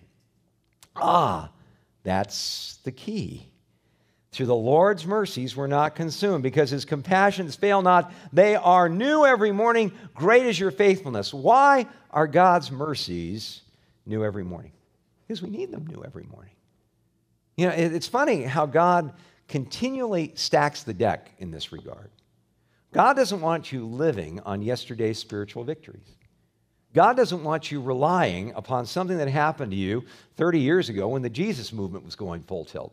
Speaker 1: Ah, that's the key. Through the Lord's mercies we're not consumed, because his compassions fail not. They are new every morning. Great is your faithfulness. Why are God's mercies new every morning? Because we need them new every morning. You know, it's funny how God continually stacks the deck in this regard. God doesn't want you living on yesterday's spiritual victories. God doesn't want you relying upon something that happened to you thirty years ago when the Jesus movement was going full tilt.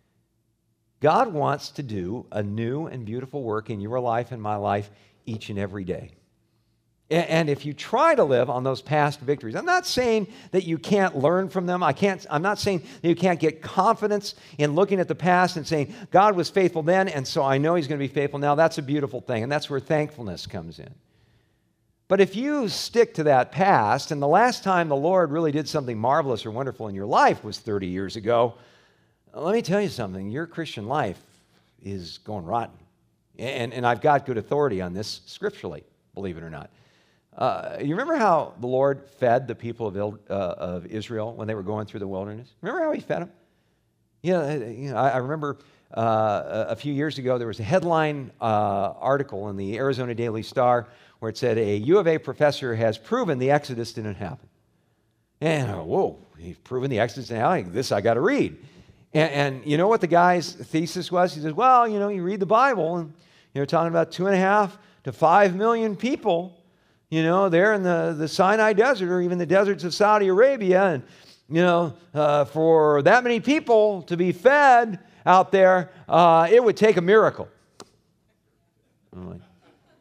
Speaker 1: God wants to do a new and beautiful work in your life and my life each and every day. And if you try to live on those past victories, I'm not saying that you can't learn from them. I can't, I'm not saying that you can't get confidence in looking at the past and saying, God was faithful then, and so I know he's going to be faithful now. That's a beautiful thing, and that's where thankfulness comes in. But if you stick to that past, and the last time the Lord really did something marvelous or wonderful in your life was thirty years ago, let me tell you something. Your Christian life is going rotten. And, and I've got good authority on this scripturally, believe it or not. Uh, you remember how the Lord fed the people of, Il, uh, of Israel when they were going through the wilderness? Remember how he fed them? Yeah, you know, I, I remember uh, a few years ago there was a headline uh, article in the Arizona Daily Star where it said, a U of A professor has proven the Exodus didn't happen. And, uh, whoa, he's proven the Exodus didn't happen. This I got to read. And, and you know what the guy's thesis was? He says, well, you know, you read the Bible, and you're talking about two and a half to five million people, you know, there in the, the Sinai Desert or even the deserts of Saudi Arabia. And, you know, uh, for that many people to be fed out there, uh, it would take a miracle. I'm like,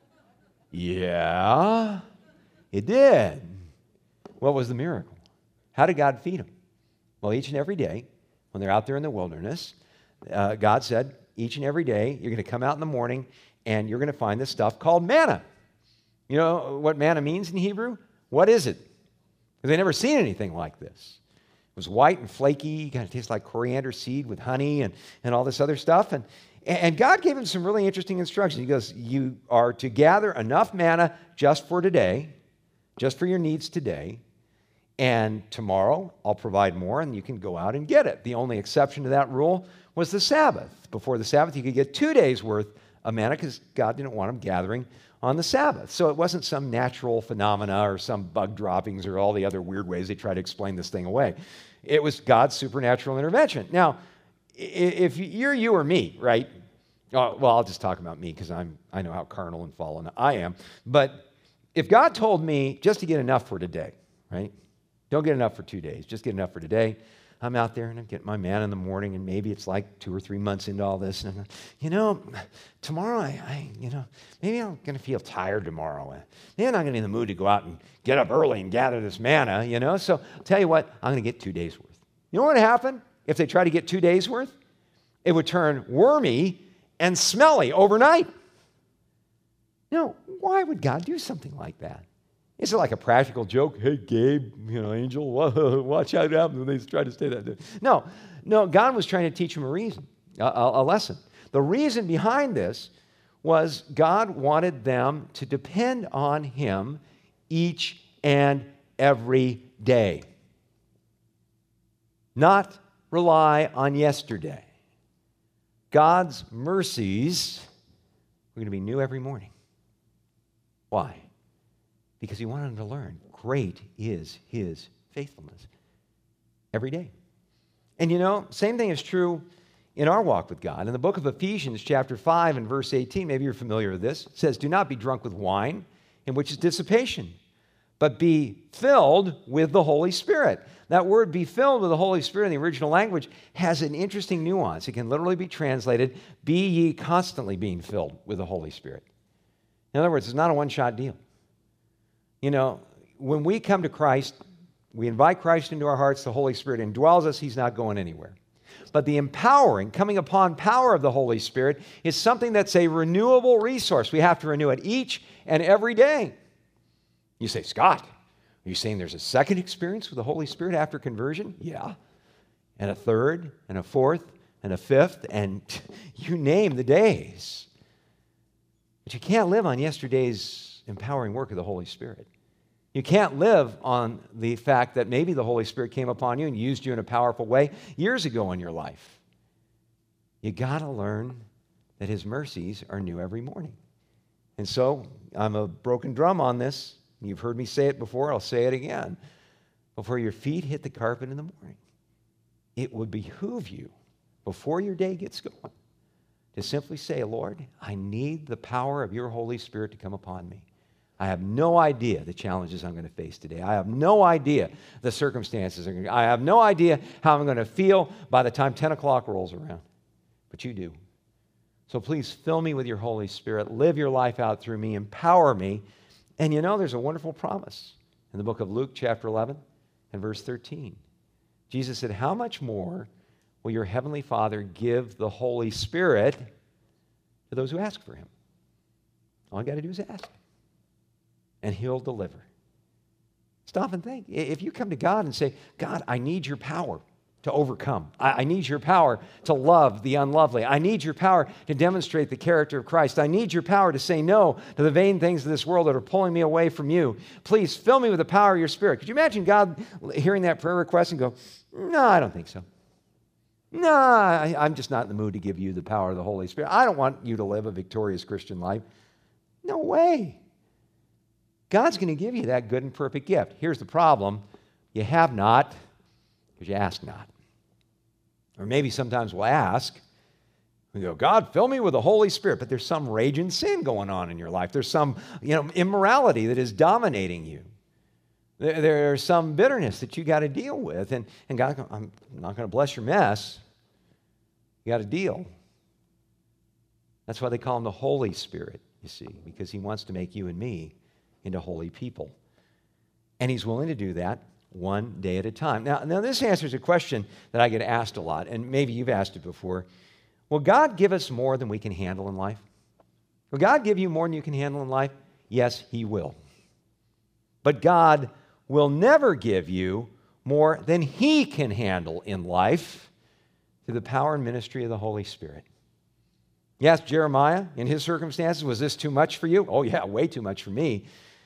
Speaker 1: yeah, it did. What was the miracle? How did God feed them? Well, each and every day, when they're out there in the wilderness, uh, God said, each and every day, you're going to come out in the morning and you're going to find this stuff called manna. You know what manna means in Hebrew? What is it? Because they'd never seen anything like this. It was white and flaky, kind of tastes like coriander seed with honey and, and all this other stuff. And, and God gave him some really interesting instructions. He goes, you are to gather enough manna just for today, just for your needs today. And tomorrow, I'll provide more, and you can go out and get it. The only exception to that rule was the Sabbath. Before the Sabbath, you could get two days' worth of manna because God didn't want them gathering on the Sabbath. So it wasn't some natural phenomena or some bug droppings or all the other weird ways they try to explain this thing away. It was God's supernatural intervention. Now, if you're you or me, right? Oh, well, I'll just talk about me because I'm I know how carnal and fallen I am. But if God told me just to get enough for today, right? Don't get enough for two days. Just get enough for today. I'm out there and I'm getting my manna in the morning, and maybe it's like two or three months into all this. And I'm, you know, tomorrow, I, I, you know, maybe I'm going to feel tired tomorrow. Maybe I'm not going to be in the mood to go out and get up early and gather this manna, you know. So I'll tell you what, I'm going to get two days worth. You know what would happen if they try to get two days worth? It would turn wormy and smelly overnight. No, why would God do something like that? Is it like a practical joke? Hey, Gabe, you know, Angel, watch out what happens when they try to stay that day. No, no, God was trying to teach him a reason, a, a lesson. The reason behind this was God wanted them to depend on him each and every day, not rely on yesterday. God's mercies were going to be new every morning. Why? Because he wanted them to learn, great is his faithfulness every day. And you know, same thing is true in our walk with God. In the book of Ephesians, chapter five and verse eighteen, maybe you're familiar with this, it says, do not be drunk with wine, in which is dissipation, but be filled with the Holy Spirit. That word, be filled with the Holy Spirit, in the original language, has an interesting nuance. It can literally be translated, be ye constantly being filled with the Holy Spirit. In other words, it's not a one-shot deal. You know, when we come to Christ, we invite Christ into our hearts, the Holy Spirit indwells us, he's not going anywhere. But the empowering, coming upon power of the Holy Spirit is something that's a renewable resource. We have to renew it each and every day. You say, Scott, are you saying there's a second experience with the Holy Spirit after conversion? Yeah. And a third, and a fourth, and a fifth, and you name the days. But you can't live on yesterday's empowering work of the Holy Spirit. You can't live on the fact that maybe the Holy Spirit came upon you and used you in a powerful way years ago in your life. You got to learn that his mercies are new every morning. And so I'm a broken drum on this. You've heard me say it before. I'll say it again. Before your feet hit the carpet in the morning, it would behoove you, before your day gets going, to simply say, Lord, I need the power of your Holy Spirit to come upon me. I have no idea the challenges I'm going to face today. I have no idea the circumstances are going to, I have no idea how I'm going to feel by the time ten o'clock rolls around. But you do. So please fill me with your Holy Spirit. Live your life out through me. Empower me. And you know, there's a wonderful promise in the book of Luke chapter eleven and verse thirteen. Jesus said, how much more will your heavenly Father give the Holy Spirit to those who ask for him? All you got to do is ask. And he'll deliver. Stop and think. If you come to God and say, God, I need your power to overcome. I, I need your power to love the unlovely. I need your power to demonstrate the character of Christ. I need your power to say no to the vain things of this world that are pulling me away from you. Please fill me with the power of your Spirit. Could you imagine God hearing that prayer request and go, no, I don't think so. No, I, I'm just not in the mood to give you the power of the Holy Spirit. I don't want you to live a victorious Christian life. No way. God's going to give you that good and perfect gift. Here's the problem. You have not because you ask not. Or maybe sometimes we'll ask, we go, God, fill me with the Holy Spirit. But there's some raging sin going on in your life. There's some, you know, immorality that is dominating you. There, there's some bitterness that you got to deal with. And, and God, I'm not going to bless your mess. You got to deal. That's why they call him the Holy Spirit, you see, because he wants to make you and me into holy people. And he's willing to do that one day at a time. Now, now this answers a question that I get asked a lot, and maybe you've asked it before. Will God give us more than we can handle in life? Will God give you more than you can handle in life? Yes, he will. But God will never give you more than he can handle in life through the power and ministry of the Holy Spirit. Yes, Jeremiah, in his circumstances, was this too much for you? Oh yeah, way too much for me.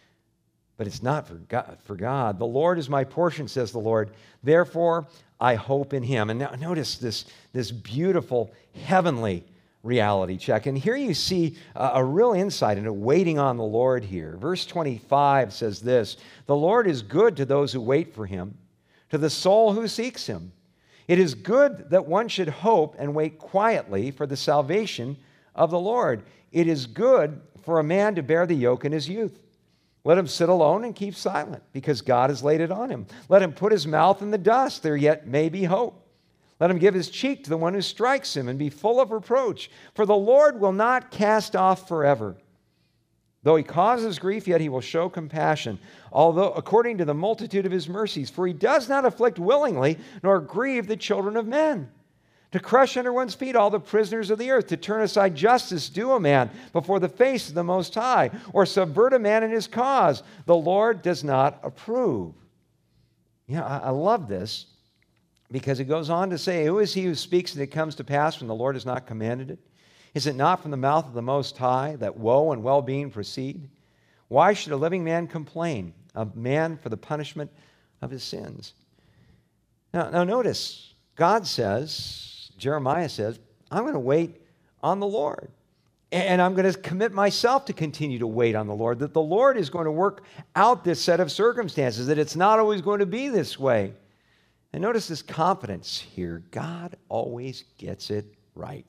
Speaker 1: But it's not for God, for God. The Lord is my portion, says the Lord. Therefore, I hope in him. And now notice this, this beautiful heavenly reality check. And here you see a, a real insight into waiting on the Lord here. Verse twenty-five says this, the Lord is good to those who wait for him, to the soul who seeks him. It is good that one should hope and wait quietly for the salvation of the Lord. It is good for a man to bear the yoke in his youth. Let him sit alone and keep silent, because God has laid it on him. Let him put his mouth in the dust, there yet may be hope. Let him give his cheek to the one who strikes him and be full of reproach. For the Lord will not cast off forever. Though he causes grief, yet he will show compassion, although according to the multitude of his mercies. For he does not afflict willingly, nor grieve the children of men. To crush under one's feet all the prisoners of the earth, to turn aside justice due a man before the face of the Most High, or subvert a man in his cause, the Lord does not approve. Yeah, I, I love this, because it goes on to say, who is he who speaks and it comes to pass when the Lord has not commanded it? Is it not from the mouth of the Most High that woe and well-being proceed? Why should a living man complain, a man for the punishment of his sins? Now, now notice, God says, Jeremiah says, I'm going to wait on the Lord. And I'm going to commit myself to continue to wait on the Lord, that the Lord is going to work out this set of circumstances, that it's not always going to be this way. And notice this confidence here. God always gets it right.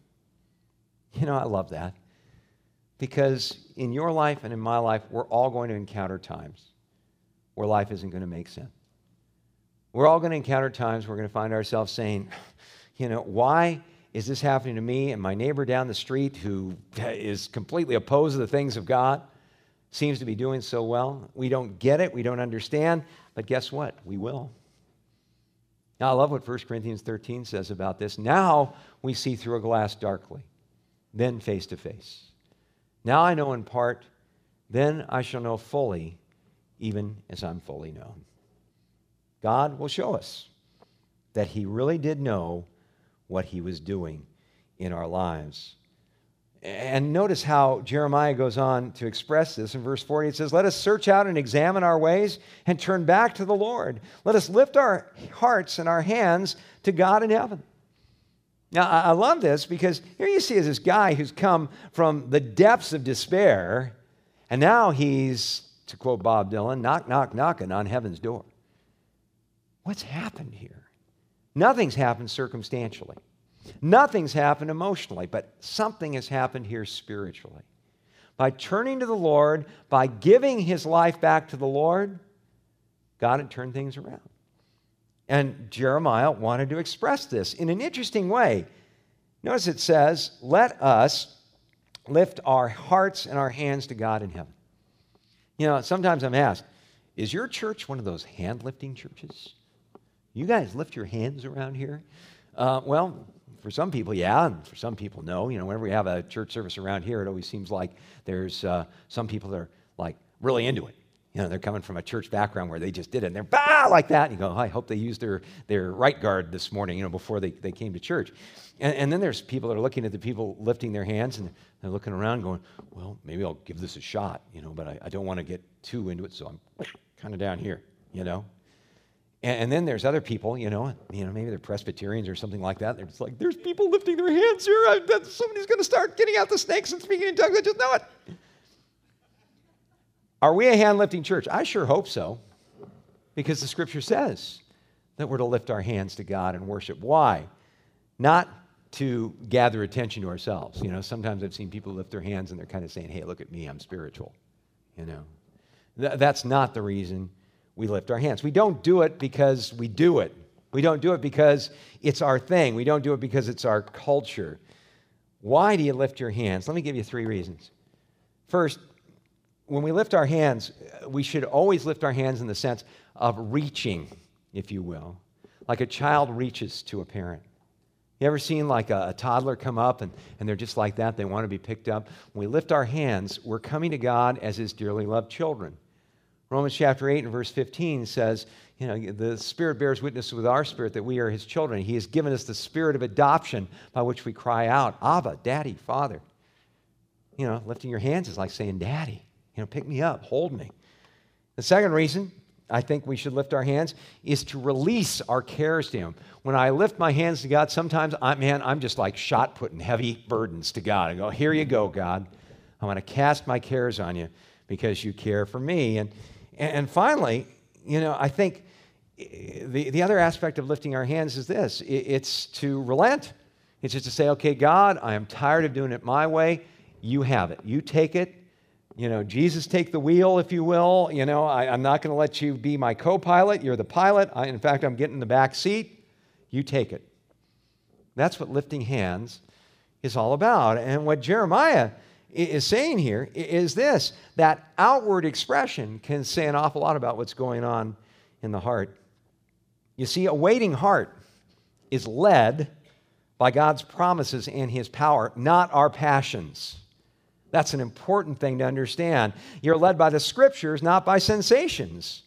Speaker 1: You know, I love that. Because in your life and in my life, we're all going to encounter times where life isn't going to make sense. We're all going to encounter times where we're going to find ourselves saying, you know, why is this happening to me and my neighbor down the street who is completely opposed to the things of God seems to be doing so well? We don't get it. We don't understand. But guess what? We will. Now, I love what First Corinthians thirteen says about this. Now we see through a glass darkly, then face to face. Now I know in part, then I shall know fully, even as I'm fully known. God will show us that he really did know what he was doing in our lives. And notice how Jeremiah goes on to express this. In verse forty, it says, let us search out and examine our ways and turn back to the Lord. Let us lift our hearts and our hands to God in heaven. Now, I love this because here you see this guy who's come from the depths of despair, and now he's, to quote Bob Dylan, knock, knock, knocking on heaven's door. What's happened here? Nothing's happened circumstantially. Nothing's happened emotionally, but something has happened here spiritually. By turning to the Lord, by giving his life back to the Lord, God had turned things around. And Jeremiah wanted to express this in an interesting way. Notice it says, let us lift our hearts and our hands to God in heaven. You know, sometimes I'm asked, is your church one of those hand-lifting churches? You guys lift your hands around here? Uh, well, for some people, yeah, and for some people, no. You know, whenever we have a church service around here, it always seems like there's uh, some people that are like really into it. You know, they're coming from a church background where they just did it, and they're bah, like that. And you go, oh, I hope they used their, their right guard this morning, you know, before they, they came to church. And, and then there's people that are looking at the people lifting their hands, and they're looking around going, well, maybe I'll give this a shot, you know, but I, I don't want to get too into it, so I'm kind of down here, you know. And, and then there's other people, you know, you know, maybe they're Presbyterians or something like that. They're just like, there's people lifting their hands here. I, that, somebody's going to start getting out the snakes and speaking in tongues. I just know it. Are we a hand-lifting church? I sure hope so, because the Scripture says that we're to lift our hands to God and worship. Why? not to gather attention to ourselves. You know, sometimes I've seen people lift their hands and they're kind of saying, hey, look at me, I'm spiritual. You know, Th- that's not the reason we lift our hands. We don't do it because we do it. We don't do it because it's our thing. We don't do it because it's our culture. Why do you lift your hands? Let me give you three reasons. First, when we lift our hands, we should always lift our hands in the sense of reaching, if you will, like a child reaches to a parent. You ever seen like a, a toddler come up and, and they're just like that? They want to be picked up. When we lift our hands, we're coming to God as His dearly loved children. Romans chapter eight and verse fifteen says, you know, the Spirit bears witness with our spirit that we are His children. He has given us the spirit of adoption by which we cry out, Abba, Daddy, Father. You know, lifting your hands is like saying, Daddy, you know, pick me up, hold me. The second reason I think we should lift our hands is to release our cares to Him. When I lift my hands to God, sometimes, I, man, I'm just like shot putting heavy burdens to God. I go, here you go, God. I want to cast my cares on you because you care for me. And, and finally, you know, I think the, the other aspect of lifting our hands is this. It's to relent. It's just to say, okay, God, I am tired of doing it my way. You have it. You take it. You know, Jesus, take the wheel, if you will. You know, I, I'm not going to let you be my co-pilot. You're the pilot. I, in fact, I'm getting in the back seat. You take it. That's what lifting hands is all about. And what Jeremiah is saying here is this, that outward expression can say an awful lot about what's going on in the heart. You see, a waiting heart is led by God's promises and His power, not our passions. That's an important thing to understand. You're led by the Scriptures, not by sensations.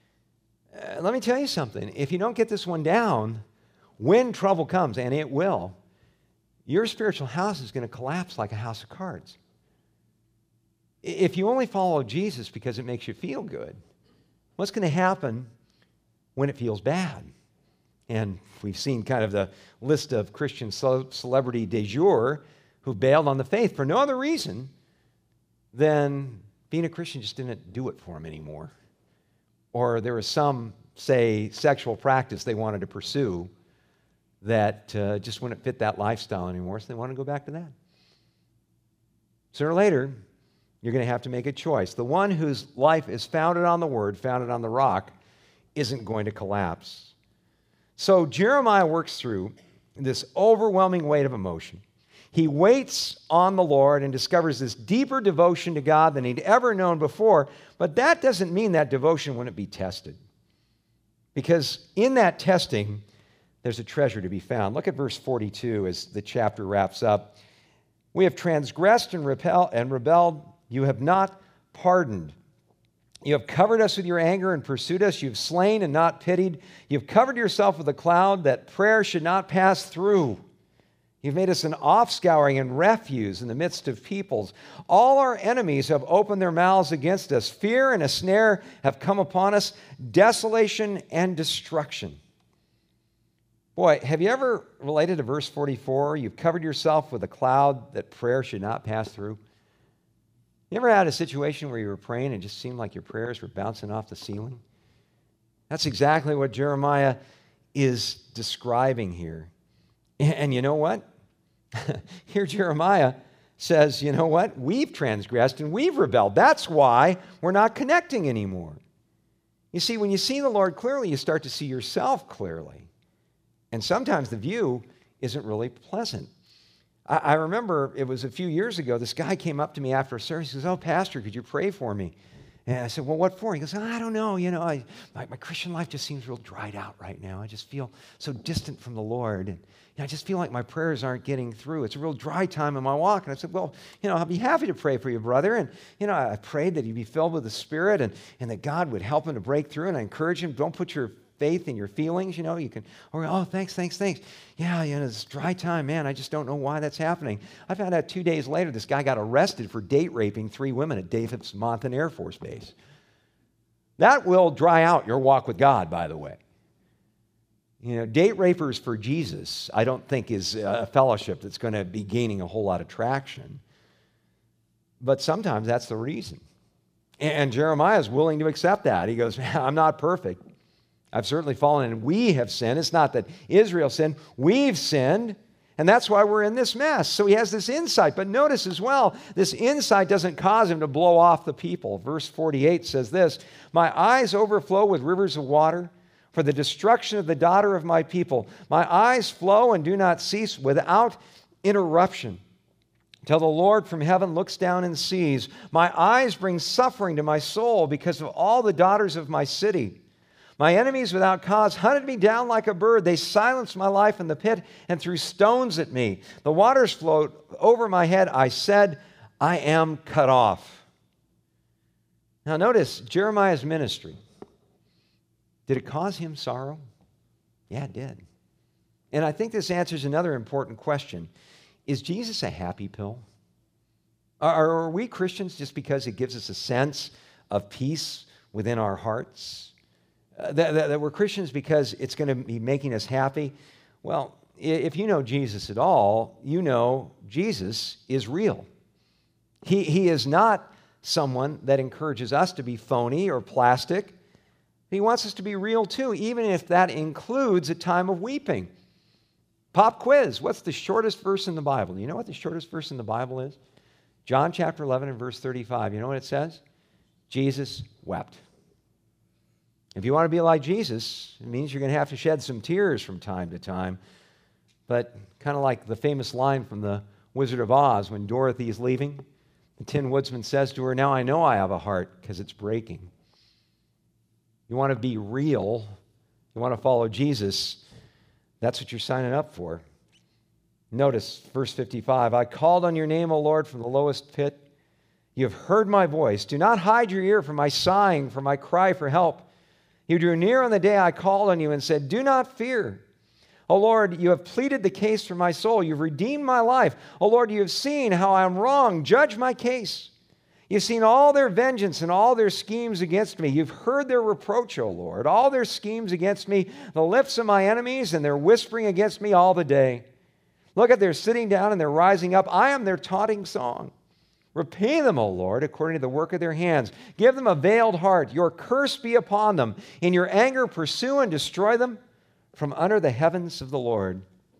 Speaker 1: Uh, let me tell you something. If you don't get this one down, when trouble comes, and it will, your spiritual house is going to collapse like a house of cards. If you only follow Jesus because it makes you feel good, what's going to happen when it feels bad? And we've seen kind of the list of Christian celebrity de jour who bailed on the faith for no other reason than being a Christian just didn't do it for them anymore. Or there was some, say, sexual practice they wanted to pursue that uh, just wouldn't fit that lifestyle anymore, so they want to go back to that. Sooner or later, you're going to have to make a choice. The one whose life is founded on the Word, founded on the rock, isn't going to collapse. So Jeremiah works through this overwhelming weight of emotion. He waits on the Lord and discovers this deeper devotion to God than he'd ever known before, but that doesn't mean that devotion wouldn't be tested. Because in that testing, there's a treasure to be found. Look at verse forty-two as the chapter wraps up. We have transgressed and, repel, and rebelled. You have not pardoned. You have covered us with your anger and pursued us. You've slain and not pitied. You've covered yourself with a cloud that prayer should not pass through. You've made us an offscouring and refuse in the midst of peoples. All our enemies have opened their mouths against us. Fear and a snare have come upon us, desolation and destruction. Boy, have you ever related to verse forty-four? You've covered yourself with a cloud that prayer should not pass through. You ever had a situation where you were praying and it just seemed like your prayers were bouncing off the ceiling? That's exactly what Jeremiah is describing here. And you know what? Here Jeremiah says, you know what? We've transgressed and we've rebelled. That's why we're not connecting anymore. You see, when you see the Lord clearly, you start to see yourself clearly. And sometimes the view isn't really pleasant. I, I remember it was a few years ago, this guy came up to me after a service. He says, oh, Pastor, could you pray for me? And I said, well, what for? He goes, I don't know. You know, I, my, my Christian life just seems real dried out right now. I just feel so distant from the Lord. And you know, I just feel like my prayers aren't getting through. It's a real dry time in my walk. And I said, well, you know, I'll be happy to pray for you, brother. And, you know, I prayed that he'd be filled with the Spirit and, and that God would help him to break through. And I encourage him, don't put your faith in your feelings, you know, you can, or, oh, thanks, thanks, thanks. Yeah, you know, it's dry time, man. I just don't know why that's happening. I found out two days later, this guy got arrested for date raping three women at Davis-Monthan Air Force Base. That will dry out your walk with God, by the way. You know, date rapers for Jesus, I don't think is a fellowship that's going to be gaining a whole lot of traction. But sometimes that's the reason. And Jeremiah is willing to accept that. He goes, man, I'm not perfect. I've certainly fallen and we have sinned. It's not that Israel sinned. We've sinned. And that's why we're in this mess. So he has this insight. But notice as well, this insight doesn't cause him to blow off the people. Verse forty-eight says this, my eyes overflow with rivers of water for the destruction of the daughter of my people. My eyes flow and do not cease without interruption, till the Lord from heaven looks down and sees. My eyes bring suffering to my soul because of all the daughters of my city. My enemies without cause hunted me down like a bird. They silenced my life in the pit and threw stones at me. The waters flowed over my head. I said, I am cut off. Now notice Jeremiah's ministry. Did it cause him sorrow? Yeah, it did. And I think this answers another important question. Is Jesus a happy pill? Are, are we Christians just because it gives us a sense of peace within our hearts? Uh, that, that, that we're Christians because it's going to be making us happy? Well, if you know Jesus at all, you know Jesus is real. He, he is not someone that encourages us to be phony or plastic. He wants us to be real too, even if that includes a time of weeping. Pop quiz. What's the shortest verse in the Bible? Do you know what the shortest verse in the Bible is? John chapter eleven and verse thirty-five. You know what it says? Jesus wept. If you want to be like Jesus, it means you're going to have to shed some tears from time to time. But kind of like the famous line from the Wizard of Oz when Dorothy is leaving, the Tin Woodsman says to her, now I know I have a heart because it's breaking. You want to be real, you want to follow Jesus, that's what you're signing up for. Notice verse fifty-five, I called on your name, O Lord, from the lowest pit. You have heard my voice. Do not hide your ear from my sighing, from my cry for help. You drew near on the day I called on you and said, do not fear. O Lord, you have pleaded the case for my soul. You've redeemed my life. O Lord, you have seen how I am wrong. Judge my case. You've seen all their vengeance and all their schemes against me. You've heard their reproach, O Lord, all their schemes against me, the lips of my enemies, and their whispering against me all the day. Look at their sitting down and their rising up. I am their taunting song. Repay them, O Lord, according to the work of their hands. Give them a veiled heart. Your curse be upon them. In your anger, pursue and destroy them from under the heavens of the Lord.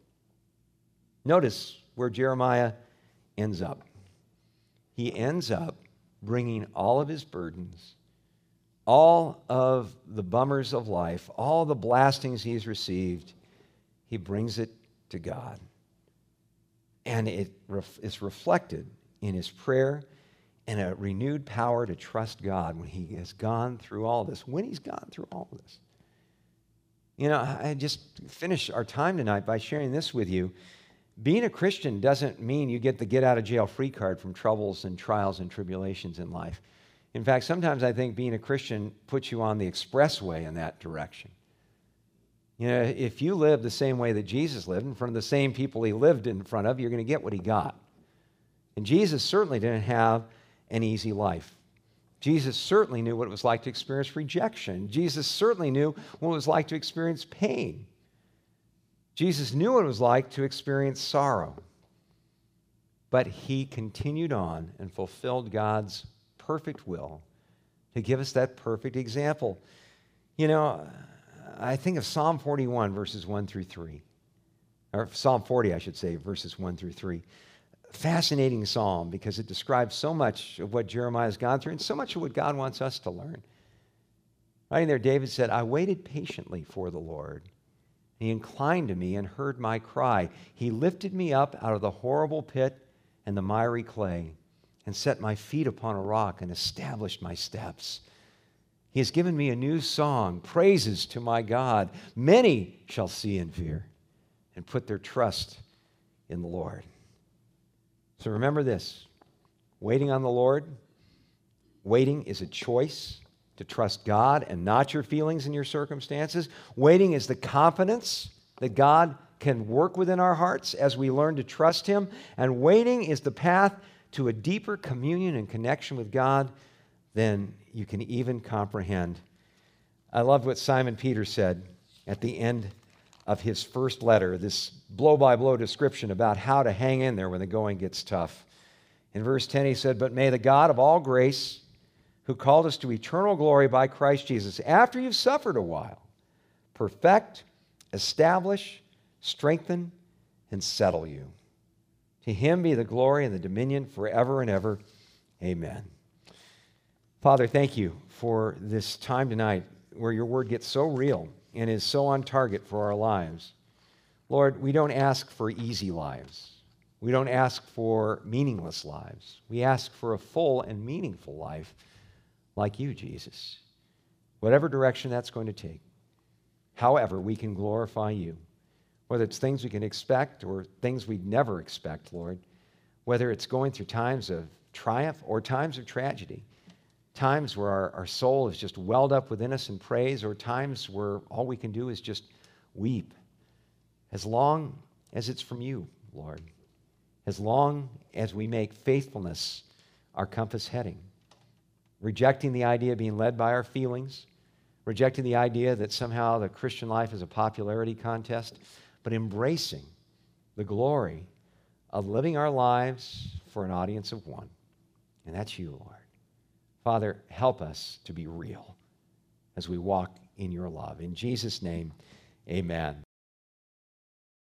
Speaker 1: Notice where Jeremiah ends up. He ends up bringing all of his burdens, all of the bummers of life, all the blastings he's received, he brings it to God. And it is reflected in his prayer and a renewed power to trust God when he has gone through all this, when he's gone through all this. You know, I just finished our time tonight by sharing this with you. Being a Christian doesn't mean you get the get-out-of-jail-free card from troubles and trials and tribulations in life. In fact, sometimes I think being a Christian puts you on the expressway in that direction. You know, if you live the same way that Jesus lived, in front of the same people he lived in front of, you're going to get what he got. And Jesus certainly didn't have an easy life. Jesus certainly knew what it was like to experience rejection. Jesus certainly knew what it was like to experience pain. Jesus knew what it was like to experience sorrow. But he continued on and fulfilled God's perfect will to give us that perfect example. You know, I think of Psalm forty-one, verses one through three. Or Psalm forty, I should say, verses one through three. Fascinating psalm because it describes so much of what Jeremiah has gone through and so much of what God wants us to learn. Right in there, David said, I waited patiently for the Lord. He inclined to me and heard my cry. He lifted me up out of the horrible pit and the miry clay and set my feet upon a rock and established my steps. He has given me a new song, praises to my God. Many shall see and fear and put their trust in the Lord. So remember this, waiting on the Lord, waiting is a choice to trust God and not your feelings and your circumstances. Waiting is the confidence that God can work within our hearts as we learn to trust him. And waiting is the path to a deeper communion and connection with God than you can even comprehend. I love what Simon Peter said at the end of his first letter, this blow-by-blow description about how to hang in there when the going gets tough. In verse ten, he said, but may the God of all grace, who called us to eternal glory by Christ Jesus, after you've suffered a while, perfect, establish, strengthen, and settle you. To him be the glory and the dominion forever and ever. Amen. Father, thank you for this time tonight where your word gets so real and is so on target for our lives. Lord, we don't ask for easy lives. We don't ask for meaningless lives. We ask for a full and meaningful life like you, Jesus. Whatever direction that's going to take. However, we can glorify you. Whether it's things we can expect or things we'd never expect, Lord. Whether it's going through times of triumph or times of tragedy. Times where our, our soul is just welled up within us in praise, or times where all we can do is just weep. As long as it's from you, Lord. As long as we make faithfulness our compass heading. Rejecting the idea of being led by our feelings. Rejecting the idea that somehow the Christian life is a popularity contest. But embracing the glory of living our lives for an audience of one. And that's you, Lord. Father, help us to be real as we walk in your love. In Jesus' name, amen.